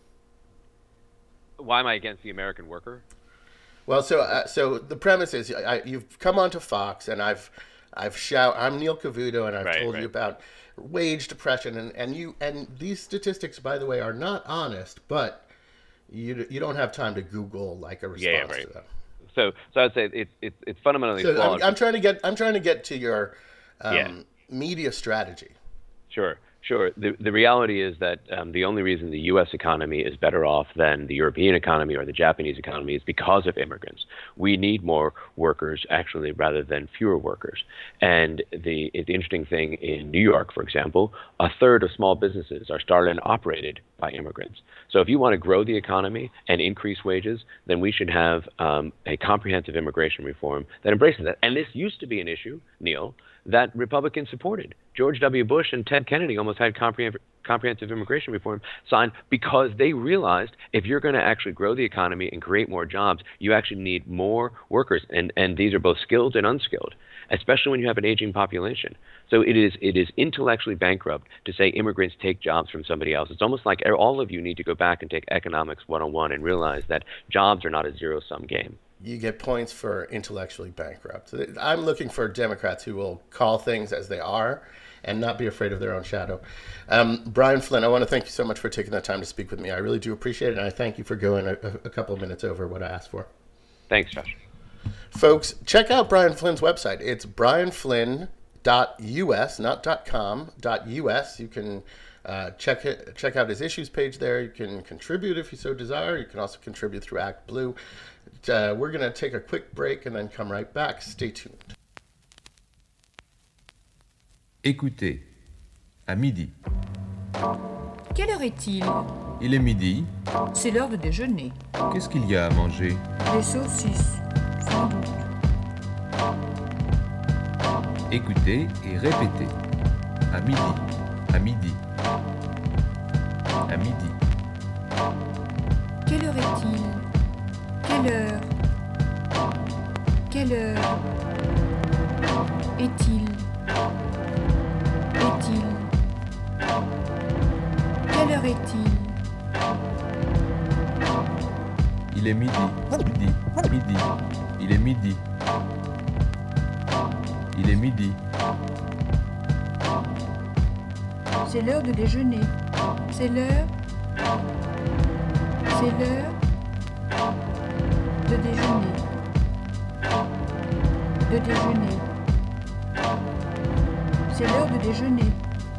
Why am I against the American worker? Well, so uh, so the premise is I, you've come onto Fox, and I've I've shout I'm Neil Cavuto, and I've Right, told right. you about wage depression, and, and you and these statistics, by the way, are not honest, but you you don't have time to Google like a response Yeah, yeah, right. to them. So, so I'd say it's it's it's fundamentally So flawed. I'm, I'm trying to get I'm trying to get to your um, Yeah. media strategy. Sure, sure. The the reality is that um, the only reason the U S economy is better off than the European economy or the Japanese economy is because of immigrants. We need more workers, actually, rather than fewer workers. And the, the interesting thing in New York, for example, a third of small businesses are started and operated by immigrants. So if you want to grow the economy and increase wages, then we should have um, a comprehensive immigration reform that embraces that. And this used to be an issue, Neil, that Republicans supported. George W. Bush and Ted Kennedy almost had comprehensive comprehensive immigration reform signed because they realized if you're going to actually grow the economy and create more jobs, you actually need more workers. And, and these are both skilled and unskilled, especially when you have an aging population. So it is it is intellectually bankrupt to say immigrants take jobs from somebody else. It's almost like all of you need to go back and take economics one oh one and realize that jobs are not a zero-sum game. You get points for intellectually bankrupt. I'm looking for Democrats who will call things as they are and not be afraid of their own shadow. Um, Brian Flynn, I want to thank you so much for taking the time to speak with me. I really do appreciate it, and I thank you for going a, a couple of minutes over what I asked for. Thanks, Josh. Folks, check out Brian Flynn's website. It's brian flynn dot U S, not .com, .us. You can uh, check it, check out his issues page there. You can contribute if you so desire. You can also contribute through Act Blue. Uh, we're going to take a quick break and then come right back. Stay tuned. Écoutez, à midi. Quelle heure est-il? Il est midi. C'est l'heure de déjeuner. Qu'est-ce qu'il y a à manger? Des saucisses, sans doute. Écoutez et répétez. À midi. À midi. À midi. Quelle heure est-il? Quelle heure? Quelle heure est-il? Est-il? Quelle heure est-il? Il est midi. Midi. Midi. Il est midi. Il est midi. C'est l'heure de déjeuner. C'est l'heure. C'est l'heure de déjeuner. De déjeuner. C'est l'heure de déjeuner.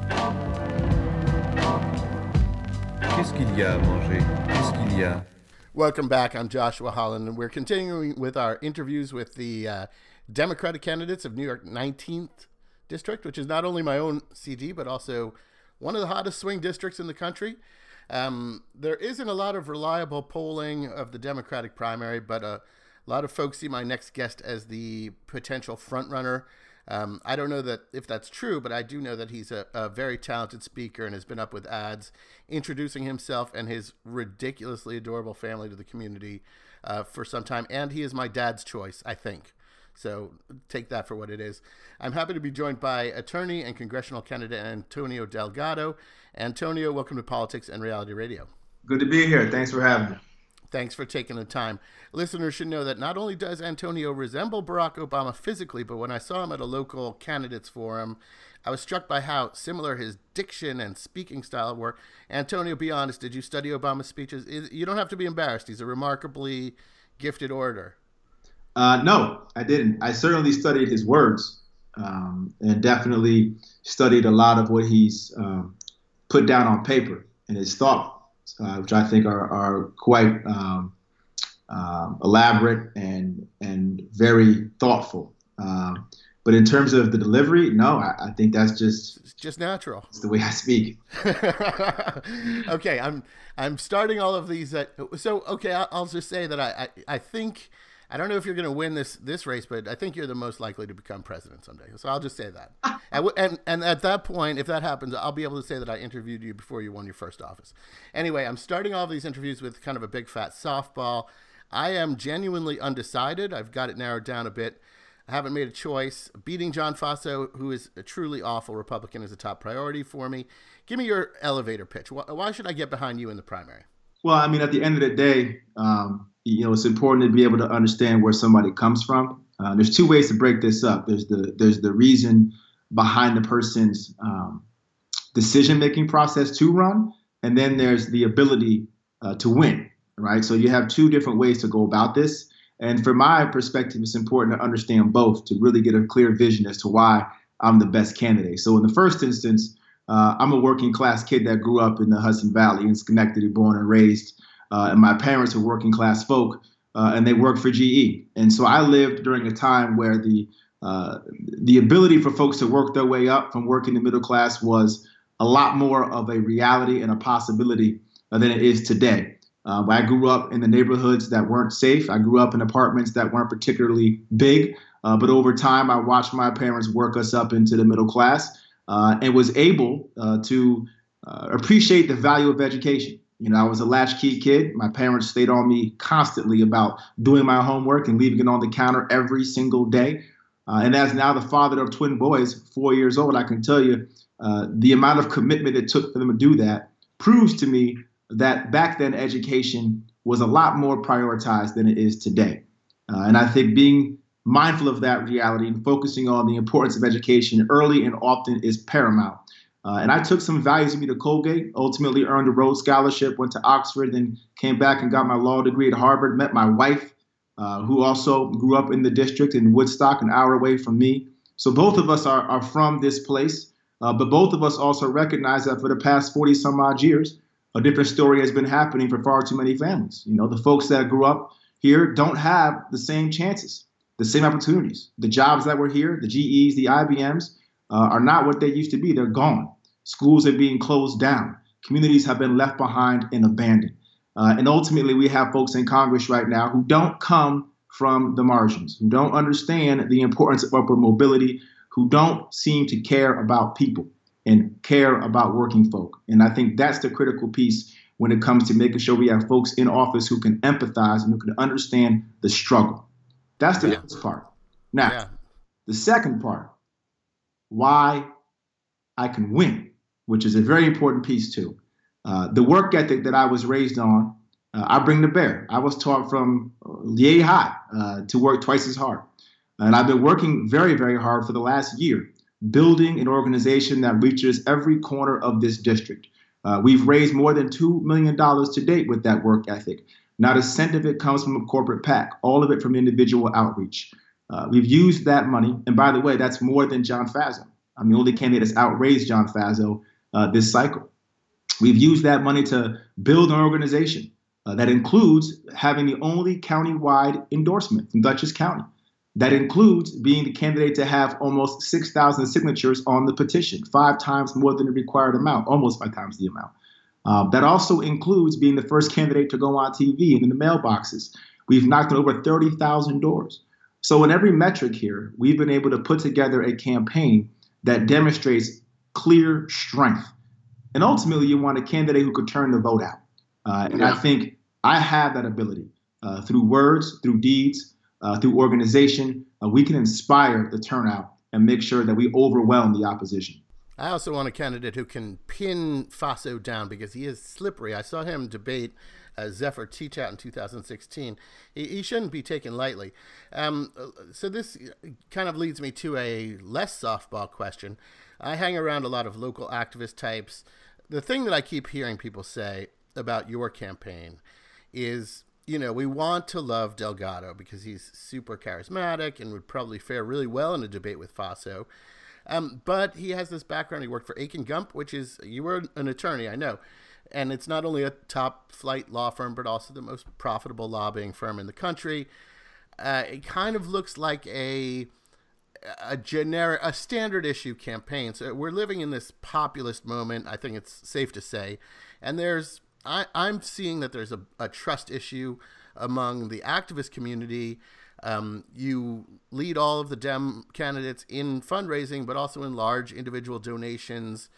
Qu'est-ce qu'il y a à manger? Qu'est-ce qu'il y a? Welcome back. I'm Joshua Holland, and we're continuing with our interviews with the uh, Democratic candidates of New York nineteenth District, which is not only my own C D, but also one of the hottest swing districts in the country. Um, there isn't a lot of reliable polling of the Democratic primary, but a lot of folks see my next guest as the potential frontrunner. Um, I don't know that if that's true, but I do know that he's a, a very talented speaker and has been up with ads introducing himself and his ridiculously adorable family to the community uh, for some time. And he is my dad's choice, I think. So take that for what it is. I'm happy to be joined by attorney and congressional candidate Antonio Delgado. Antonio, welcome to Politics and Reality Radio. Good to be here. Thanks for having me. Thanks for taking the time. Listeners should know that not only does Antonio resemble Barack Obama physically, but when I saw him at a local candidates forum, I was struck by how similar his diction and speaking style were. Antonio, be honest, did you study Obama's speeches? You don't have to be embarrassed. He's a remarkably gifted orator. Uh, no, I didn't. I certainly studied his words um, and definitely studied a lot of what he's um, put down on paper and his thoughts, uh, which I think are, are quite um, um, elaborate and and very thoughtful. Um, but in terms of the delivery, no, I, I think that's just it's just natural. It's the way I speak. Okay, I'm I'm starting all of these. Uh, so okay, I'll, I'll just say that I I, I think. I don't know if you're going to win this this race, but I think you're the most likely to become president someday. So I'll just say that. and, w- and and at that point, if that happens, I'll be able to say that I interviewed you before you won your first office. Anyway, I'm starting all of these interviews with kind of a big fat softball. I am genuinely undecided. I've got it narrowed down a bit. I haven't made a choice. Beating John Faso, who is a truly awful Republican, is a top priority for me. Give me your elevator pitch. Why, why should I get behind you in the primary? Well, I mean, at the end of the day, um, you know, it's important to be able to understand where somebody comes from. Uh, there's two ways to break this up. There's the there's the reason behind the person's um, decision-making process to run, and then there's the ability uh, to win, right? So you have two different ways to go about this. And from my perspective, it's important to understand both to really get a clear vision as to why I'm the best candidate. So in the first instance, uh, I'm a working class kid that grew up in the Hudson Valley in Schenectady, born and raised. Uh, and my parents were working class folk, uh, and they worked for G E. And so I lived during a time where the uh, the ability for folks to work their way up from working the middle class was a lot more of a reality and a possibility uh, than it is today. Uh, I grew up in the neighborhoods that weren't safe. I grew up in apartments that weren't particularly big. Uh, but over time, I watched my parents work us up into the middle class uh, and was able uh, to uh, appreciate the value of education. You know, I was a latchkey kid. My parents stayed on me constantly about doing my homework and leaving it on the counter every single day. Uh, and as now the father of twin boys, four years old, I can tell you uh, the amount of commitment it took for them to do that proves to me that back then education was a lot more prioritized than it is today. Uh, and I think being mindful of that reality and focusing on the importance of education early and often is paramount. Uh, and I took some values with me to Colgate, ultimately earned a Rhodes Scholarship, went to Oxford, then came back and got my law degree at Harvard, met my wife, uh, who also grew up in the district in Woodstock, an hour away from me. So both of us are, are from this place, uh, but both of us also recognize that for the past forty some odd years, a different story has been happening for far too many families. You know, the folks that grew up here don't have the same chances, the same opportunities. The jobs that were here, the G Es, the I B Ms, Uh, are not what they used to be. They're gone. Schools are being closed down. Communities have been left behind and abandoned. Uh, and ultimately, we have folks in Congress right now who don't come from the margins, who don't understand the importance of upward mobility, who don't seem to care about people and care about working folk. And I think that's the critical piece when it comes to making sure we have folks in office who can empathize and who can understand the struggle. That's the yeah. first part. Now, yeah. the second part, why I can win, which is a very important piece too. Uh, the work ethic that I was raised on, uh, I bring to bear. I was taught from yay high uh, to work twice as hard. And I've been working very, very hard for the last year, building an organization that reaches every corner of this district. Uh, we've raised more than two million dollars to date with that work ethic. Not a cent of it comes from a corporate PAC, all of it from individual outreach. Uh, we've used that money. And by the way, that's more than John Faso. I'm the only candidate that's outraised John Faso uh, this cycle. We've used that money to build an organization uh, that includes having the only county-wide endorsement from Dutchess County. That includes being the candidate to have almost six thousand signatures on the petition, five times more than the required amount, almost five times the amount. Uh, that also includes being the first candidate to go on T V and in the mailboxes. We've knocked on over thirty thousand doors. So in every metric here, we've been able to put together a campaign that demonstrates clear strength. And ultimately, you want a candidate who could turn the vote out. Uh, and yeah. I think I have that ability uh, through words, through deeds, uh, through organization. Uh, we can inspire the turnout and make sure that we overwhelm the opposition. I also want a candidate who can pin Faso down because he is slippery. I saw him debate uh, Zephyr Teachout in two thousand sixteen. He, he shouldn't be taken lightly. Um, so this kind of leads me to a less softball question. I hang around a lot of local activist types. The thing that I keep hearing people say about your campaign is, you know, we want to love Delgado because he's super charismatic and would probably fare really well in a debate with Faso. Um, but he has this background. He worked for Akin Gump, which is, you were an attorney, I know. And it's not only a top flight law firm, but also the most profitable lobbying firm in the country. Uh, it kind of looks like a a generic, a standard issue campaign. So we're living in this populist moment, I think it's safe to say. And there's, I, I'm seeing that there's a, a trust issue among the activist community. Um, you lead all of the Dem candidates in fundraising, but also in large individual donations.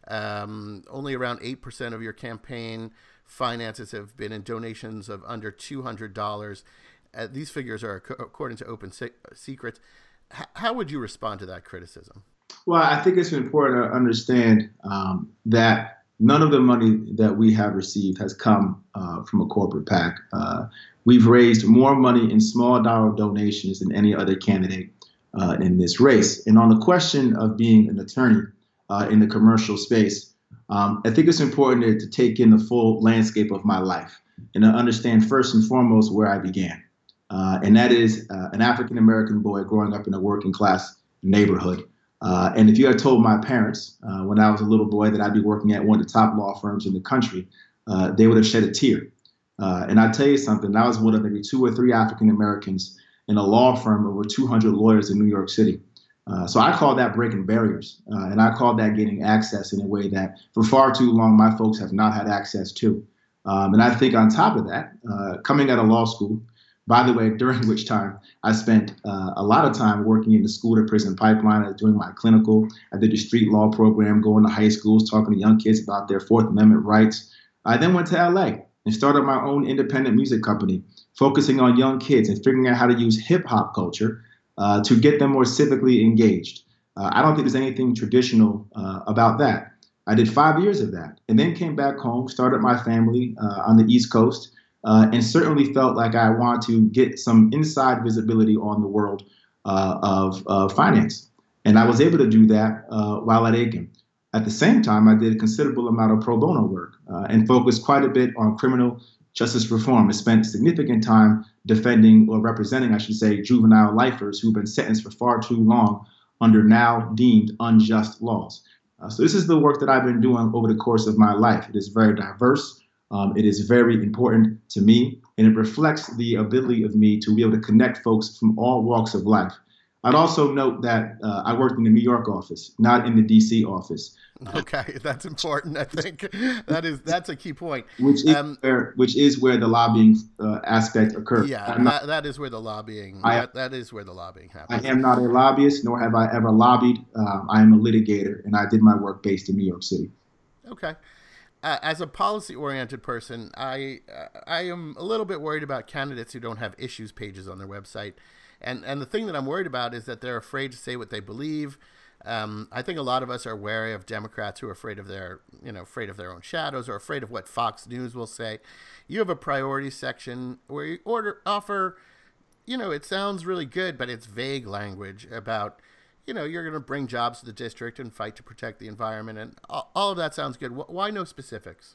Um, only around eight percent of your campaign finances have been in donations of under two hundred dollars. Uh, these figures are ac- according to Open Se- Secrets. H- how would you respond to that criticism? Well, I think it's important to understand um, that none of the money that we have received has come uh, from a corporate PAC. Uh, we've raised more money in small dollar donations than any other candidate uh, in this race. And on the question of being an attorney uh, in the commercial space, um, I think it's important to, to take in the full landscape of my life and to understand first and foremost where I began. Uh, and that is uh, an African-American boy growing up in a working class neighborhood. Uh, and if you had told my parents uh, when I was a little boy that I'd be working at one of the top law firms in the country, uh, they would have shed a tear. Uh, and I'll tell you something, I was one of maybe two or three African-Americans in a law firm of over two hundred lawyers in New York City. Uh, so I call that breaking barriers. Uh, and I call that getting access in a way that for far too long my folks have not had access to. Um, and I think on top of that, uh, coming out of law school, by the way, during which time I spent uh, a lot of time working in the school to prison pipeline. I was doing my clinical. I did a street law program, going to high schools, talking to young kids about their Fourth Amendment rights. I then went to L A and started my own independent music company, focusing on young kids and figuring out how to use hip hop culture uh, to get them more civically engaged. Uh, I don't think there's anything traditional uh, about that. I did five years of that and then came back home, started my family uh, on the East Coast. Uh, and certainly felt like I want to get some inside visibility on the world uh, of uh, finance. And I was able to do that uh, while at Akin. At the same time, I did a considerable amount of pro bono work uh, and focused quite a bit on criminal justice reform. I spent significant time defending or representing, I should say, juvenile lifers who've been sentenced for far too long under now deemed unjust laws. Uh, so this is the work that I've been doing over the course of my life. It is very diverse. Um, it is very important to me, and it reflects the ability of me to be able to connect folks from all walks of life. I'd also note that uh, I worked in the New York office, not in the D C office. Okay, that's important. I think that is that's a key point. Which is um, where which is where the lobbying uh, aspect occurs. Yeah, that, not, that is where the lobbying. I, that, that is where the lobbying happens. I am not a lobbyist, nor have I ever lobbied. Uh, I am a litigator, and I did my work based in New York City. Okay. Uh, as a policy-oriented person, I uh, I am a little bit worried about candidates who don't have issues pages on their website, and and the thing that I'm worried about is that they're afraid to say what they believe. Um, I think a lot of us are wary of Democrats who are afraid of their you know afraid of their own shadows or afraid of what Fox News will say. You have a priority section where you order offer, you know, it sounds really good, but it's vague language about, you know, you're going to bring jobs to the district and fight to protect the environment. And all, all of that sounds good. Why no specifics?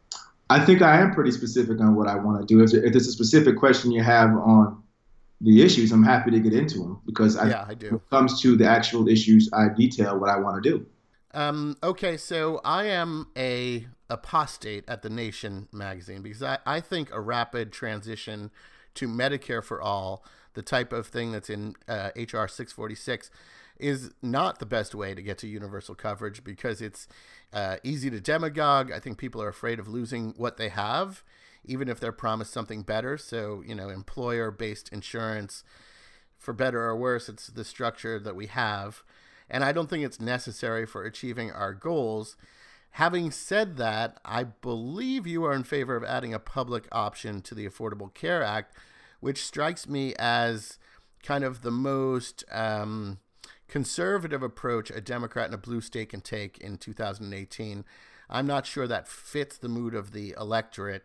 I think I am pretty specific on what I want to do. If, if there's a specific question you have on the issues, I'm happy to get into them because I, yeah, I do. When it comes to the actual issues, I detail what I want to do. Um, okay, so I am a apostate at The Nation magazine because I, I think a rapid transition to Medicare for all, the type of thing that's in uh, H R six forty-six, is not the best way to get to universal coverage because it's uh, easy to demagogue. I think people are afraid of losing what they have, even if they're promised something better. So, you know, employer-based insurance for better or worse, it's the structure that we have. And I don't think it's necessary for achieving our goals. Having said that, I believe you are in favor of adding a public option to the Affordable Care Act, which strikes me as kind of the most um, conservative approach a Democrat in a blue state can take in two thousand eighteen. I'm not sure that fits the mood of the electorate.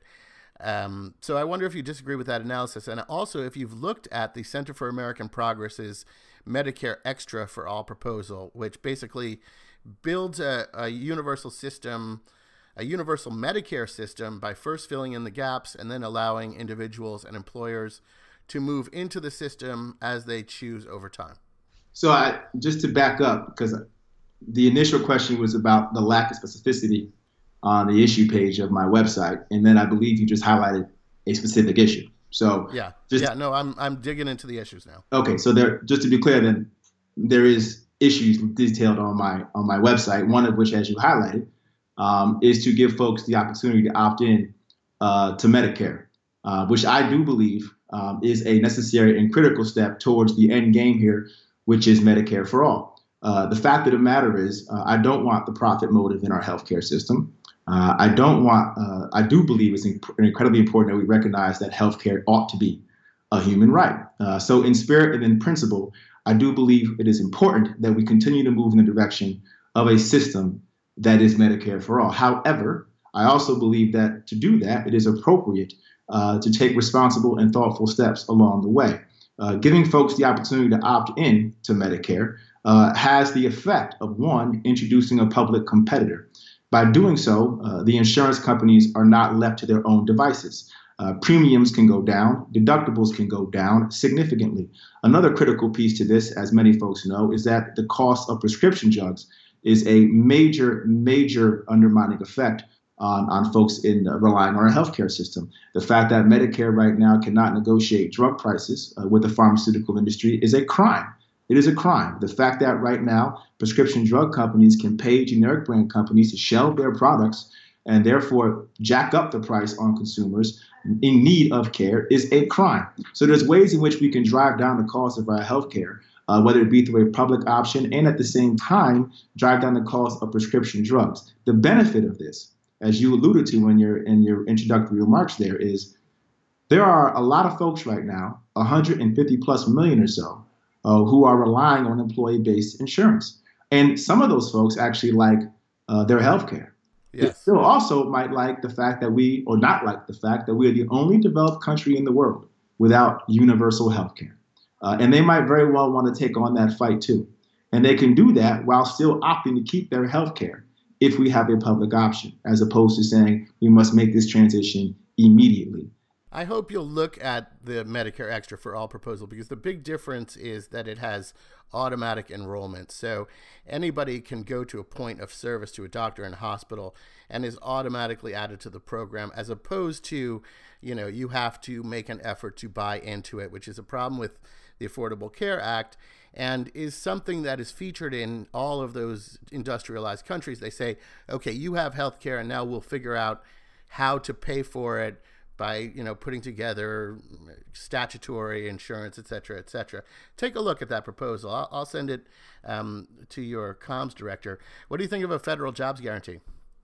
Um, so I wonder if you disagree with that analysis. And also, if you've looked at the Center for American Progress's Medicare Extra for All proposal, which basically builds a, a universal system, a universal Medicare system by first filling in the gaps and then allowing individuals and employers to move into the system as they choose over time. So I, just to back up, because the initial question was about the lack of specificity on the issue page of my website, and then I believe you just highlighted a specific issue. So yeah, just, yeah, no, I'm I'm digging into the issues now. Okay, so there, just to be clear, then there is issues detailed on my on my website. One of which, as you highlighted, um, is to give folks the opportunity to opt in uh, to Medicare, uh, which I do believe um, is a necessary and critical step towards the end game here, which is Medicare for all. Uh, the fact of the matter is, uh, I don't want the profit motive in our healthcare system. Uh, I don't want, uh, I do believe it's inc- incredibly important that we recognize that healthcare ought to be a human right. Uh, so in spirit and in principle, I do believe it is important that we continue to move in the direction of a system that is Medicare for all. However, I also believe that to do that, it is appropriate uh, to take responsible and thoughtful steps along the way. Uh, giving folks the opportunity to opt in to Medicare uh, has the effect of, one, introducing a public competitor. By doing so, uh, the insurance companies are not left to their own devices. Uh, premiums can go down, deductibles can go down significantly. Another critical piece to this, as many folks know, is that the cost of prescription drugs is a major, major undermining effect on, on folks in uh, relying on our healthcare system. The fact that Medicare right now cannot negotiate drug prices uh, with the pharmaceutical industry is a crime. It is a crime. The fact that right now prescription drug companies can pay generic brand companies to shelve their products and therefore jack up the price on consumers in need of care is a crime. So there's ways in which we can drive down the cost of our health care, uh, whether it be through a public option and at the same time drive down the cost of prescription drugs. The benefit of this, as you alluded to in your, in your introductory remarks there, is there are a lot of folks right now, one hundred fifty plus million or so, Uh, who are relying on employee-based insurance. And some of those folks actually like uh, their health care. Yes. They still also might like the fact that we, or not like the fact that we are the only developed country in the world without universal health care. Uh, and they might very well want to take on that fight too. And they can do that while still opting to keep their health care if we have a public option, as opposed to saying we must make this transition immediately. I hope you'll look at the Medicare Extra for All proposal, because the big difference is that it has automatic enrollment. So anybody can go to a point of service to a doctor in a hospital and is automatically added to the program, as opposed to, you know, you have to make an effort to buy into it, which is a problem with the Affordable Care Act and is something that is featured in all of those industrialized countries. They say, okay, you have health care and now we'll figure out how to pay for it by, you know, putting together statutory insurance, et cetera, et cetera. Take a look at that proposal. I'll, I'll send it um, to your comms director. What do you think of a federal jobs guarantee?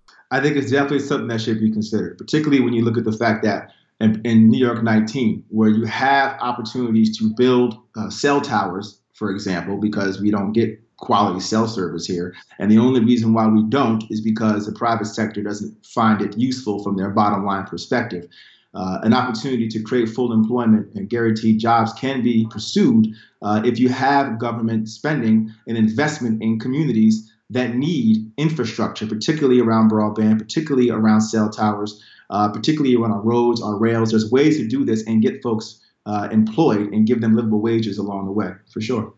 I think it's definitely something that should be considered, particularly when you look at the fact that in, in New York nineteen, where you have opportunities to build uh, cell towers, for example, because we don't get quality cell service here. And the only reason why we don't is because the private sector doesn't find it useful from their bottom line perspective. Uh, an opportunity to create full employment and guaranteed jobs can be pursued uh, if you have government spending and investment in communities that need infrastructure, particularly around broadband, particularly around cell towers, uh, particularly around our roads, our rails. There's ways to do this and get folks uh, employed and give them livable wages along the way, for sure.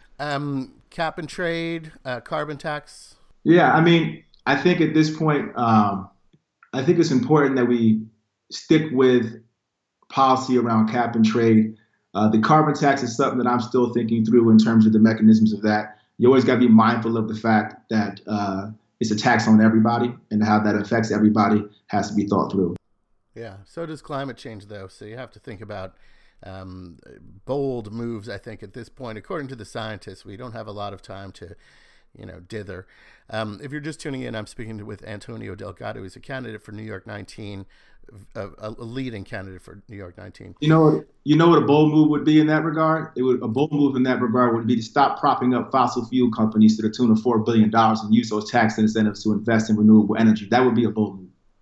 Um, cap and trade, uh, carbon tax. Yeah, I mean, I think at this point, um, I think it's important that we stick with policy around cap and trade. Uh, the carbon tax is something that I'm still thinking through in terms of the mechanisms of that. You always got to be mindful of the fact that uh, it's a tax on everybody, and how that affects everybody has to be thought through. Yeah, so does climate change, though. So you have to think about um, bold moves, I think, at this point. According to the scientists, we don't have a lot of time to, you know, dither. Um, if you're just tuning in, I'm speaking with Antonio Delgado. He's a candidate for New York nineteen, a, a leading candidate for New York nineteen. You know, you know what a bold move would be in that regard? It would a bold move in that regard would be to stop propping up fossil fuel companies to the tune of four billion dollars and use those tax incentives to invest in renewable energy. That would be a bold move.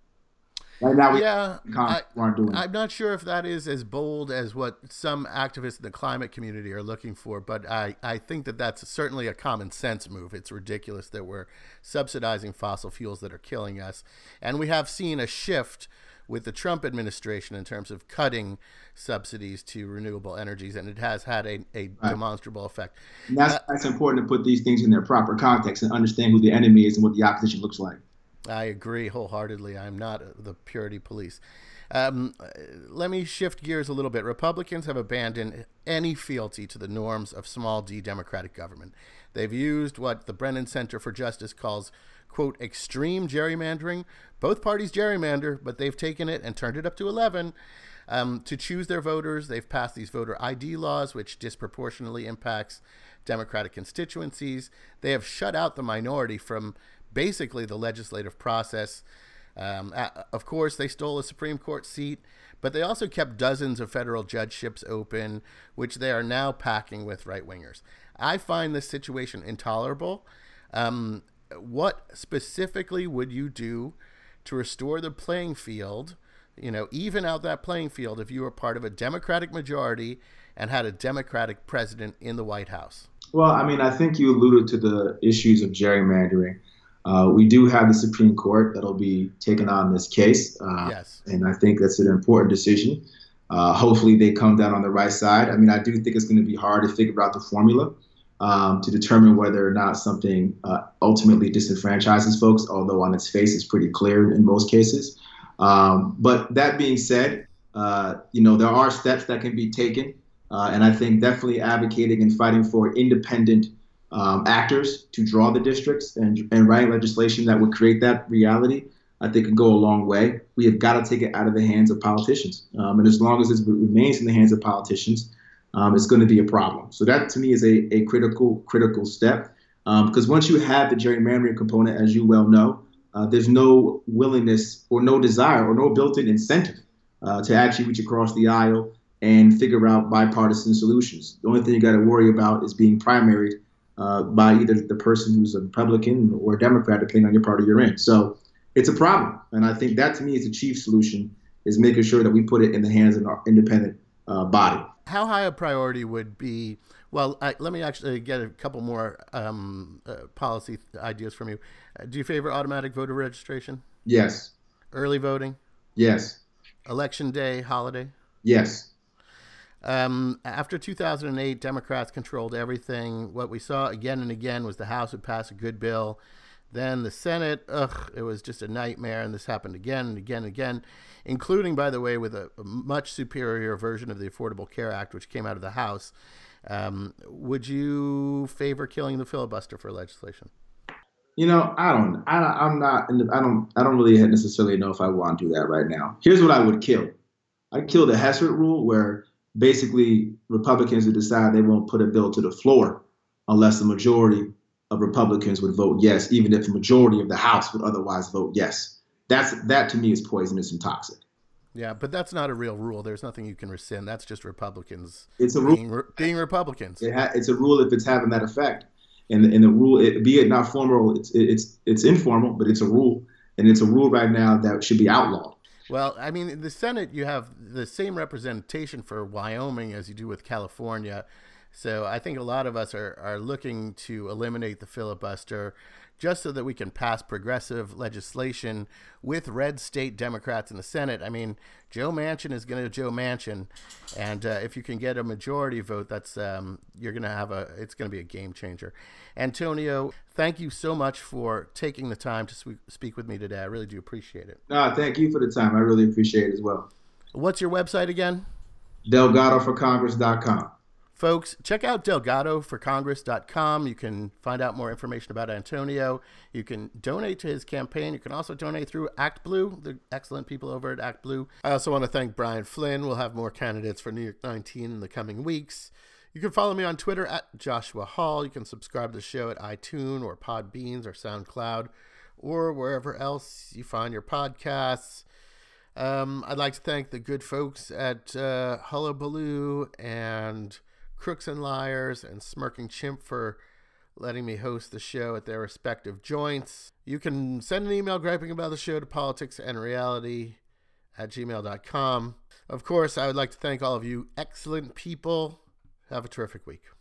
Right now, we yeah, I, aren't doing I'm not sure if that is as bold as what some activists in the climate community are looking for, but I, I think that that's certainly a common sense move. It's ridiculous that we're subsidizing fossil fuels that are killing us. And we have seen a shift with the Trump administration in terms of cutting subsidies to renewable energies, and it has had a, a right. demonstrable effect. And that's, uh, that's important to put these things in their proper context and understand who the enemy is and what the opposition looks like. I agree wholeheartedly. I'm not the purity police. Um, let me shift gears a little bit. Republicans have abandoned any fealty to the norms of small d democratic government. They've used what the Brennan Center for Justice calls, quote, extreme gerrymandering. Both parties gerrymander, but they've taken it and turned it up to eleven um, to choose their voters. They've passed these voter I D laws, which disproportionately impacts Democratic constituencies. They have shut out the minority from basically the legislative process. Um, of course, they stole a Supreme Court seat, but they also kept dozens of federal judgeships open, which they are now packing with right-wingers. I find this situation intolerable. Um, what specifically would you do to restore the playing field, you know, even out that playing field if you were part of a Democratic majority and had a Democratic president in the White House? Well, I mean, I think you alluded to the issues of gerrymandering. Uh, we do have the Supreme Court that'll be taking on this case. Uh, yes. And I think that's an important decision. Uh, hopefully they come down on the right side. I mean, I do think it's going to be hard to figure out the formula um, to determine whether or not something uh, ultimately disenfranchises folks, although on its face it's pretty clear in most cases. Um, but that being said, uh, you know, there are steps that can be taken. Uh, and I think definitely advocating and fighting for independent Um, actors to draw the districts and, and writing legislation that would create that reality, I think could go a long way. We have got to take it out of the hands of politicians. Um, and as long as it remains in the hands of politicians, um, it's going to be a problem. So that to me is a, a critical, critical step. Um, because once you have the gerrymandering component, as you well know, uh, there's no willingness or no desire or no built-in incentive uh, to actually reach across the aisle and figure out bipartisan solutions. The only thing you got to worry about is being primaried Uh, by either the person who's a Republican or a Democrat, depending on your party you're in. So it's a problem. And I think that, to me, is the chief solution, is making sure that we put it in the hands of an independent uh, body. How high a priority would be, well, I, let me actually get a couple more um, uh, policy ideas from you. Uh, do you favor automatic voter registration? Yes. Early voting? Yes. Election day holiday? Yes. Um, after two thousand eight, Democrats controlled everything. What we saw again and again was the House would pass a good bill. Then the Senate, ugh, it was just a nightmare. And this happened again and again and again, including, by the way, with a, a much superior version of the Affordable Care Act, which came out of the House. Um, would you favor killing the filibuster for legislation? You know, I don't, I, I'm not, I don't, I don't really necessarily know if I want to do that right now. Here's what I would kill. I'd kill the Hessert rule, where basically Republicans would decide they won't put a bill to the floor unless the majority of Republicans would vote yes, even if the majority of the House would otherwise vote yes. That's that to me is poisonous and toxic. Yeah, but that's not a real rule. There's nothing you can rescind. That's just Republicans it's a being, rule. being Republicans. It ha- it's a rule if it's having that effect. And, and the rule, it, be it not formal, it's, it's, it's informal, but it's a rule. And it's a rule right now that should be outlawed. Well, I mean, in the Senate, you have the same representation for Wyoming as you do with California. So I think a lot of us are, are looking to eliminate the filibuster just so that we can pass progressive legislation with red state Democrats in the Senate. I mean, Joe Manchin is going to Joe Manchin. And uh, if you can get a majority vote, that's um, you're going to have a it's going to be a game changer. Antonio, thank you so much for taking the time to sw- speak with me today. I really do appreciate it. No, thank you for the time. I really appreciate it as well. What's your website again? Delgado for Congress dot com. Folks, check out delgado for congress dot com. You can find out more information about Antonio. You can donate to his campaign. You can also donate through ActBlue, the excellent people over at ActBlue. I also want to thank Brian Flynn. We'll have more candidates for New York nineteen in the coming weeks. You can follow me on Twitter at Joshua Hall. You can subscribe to the show at iTunes or Podbeans or SoundCloud or wherever else you find your podcasts. Um, I'd like to thank the good folks at uh, Hullabaloo and Crooks and Liars and Smirking Chimp for letting me host the show at their respective joints. You can send an email griping about the show to politics and reality at gmail dot com. Of course, I would like to thank all of you excellent people. Have a terrific week.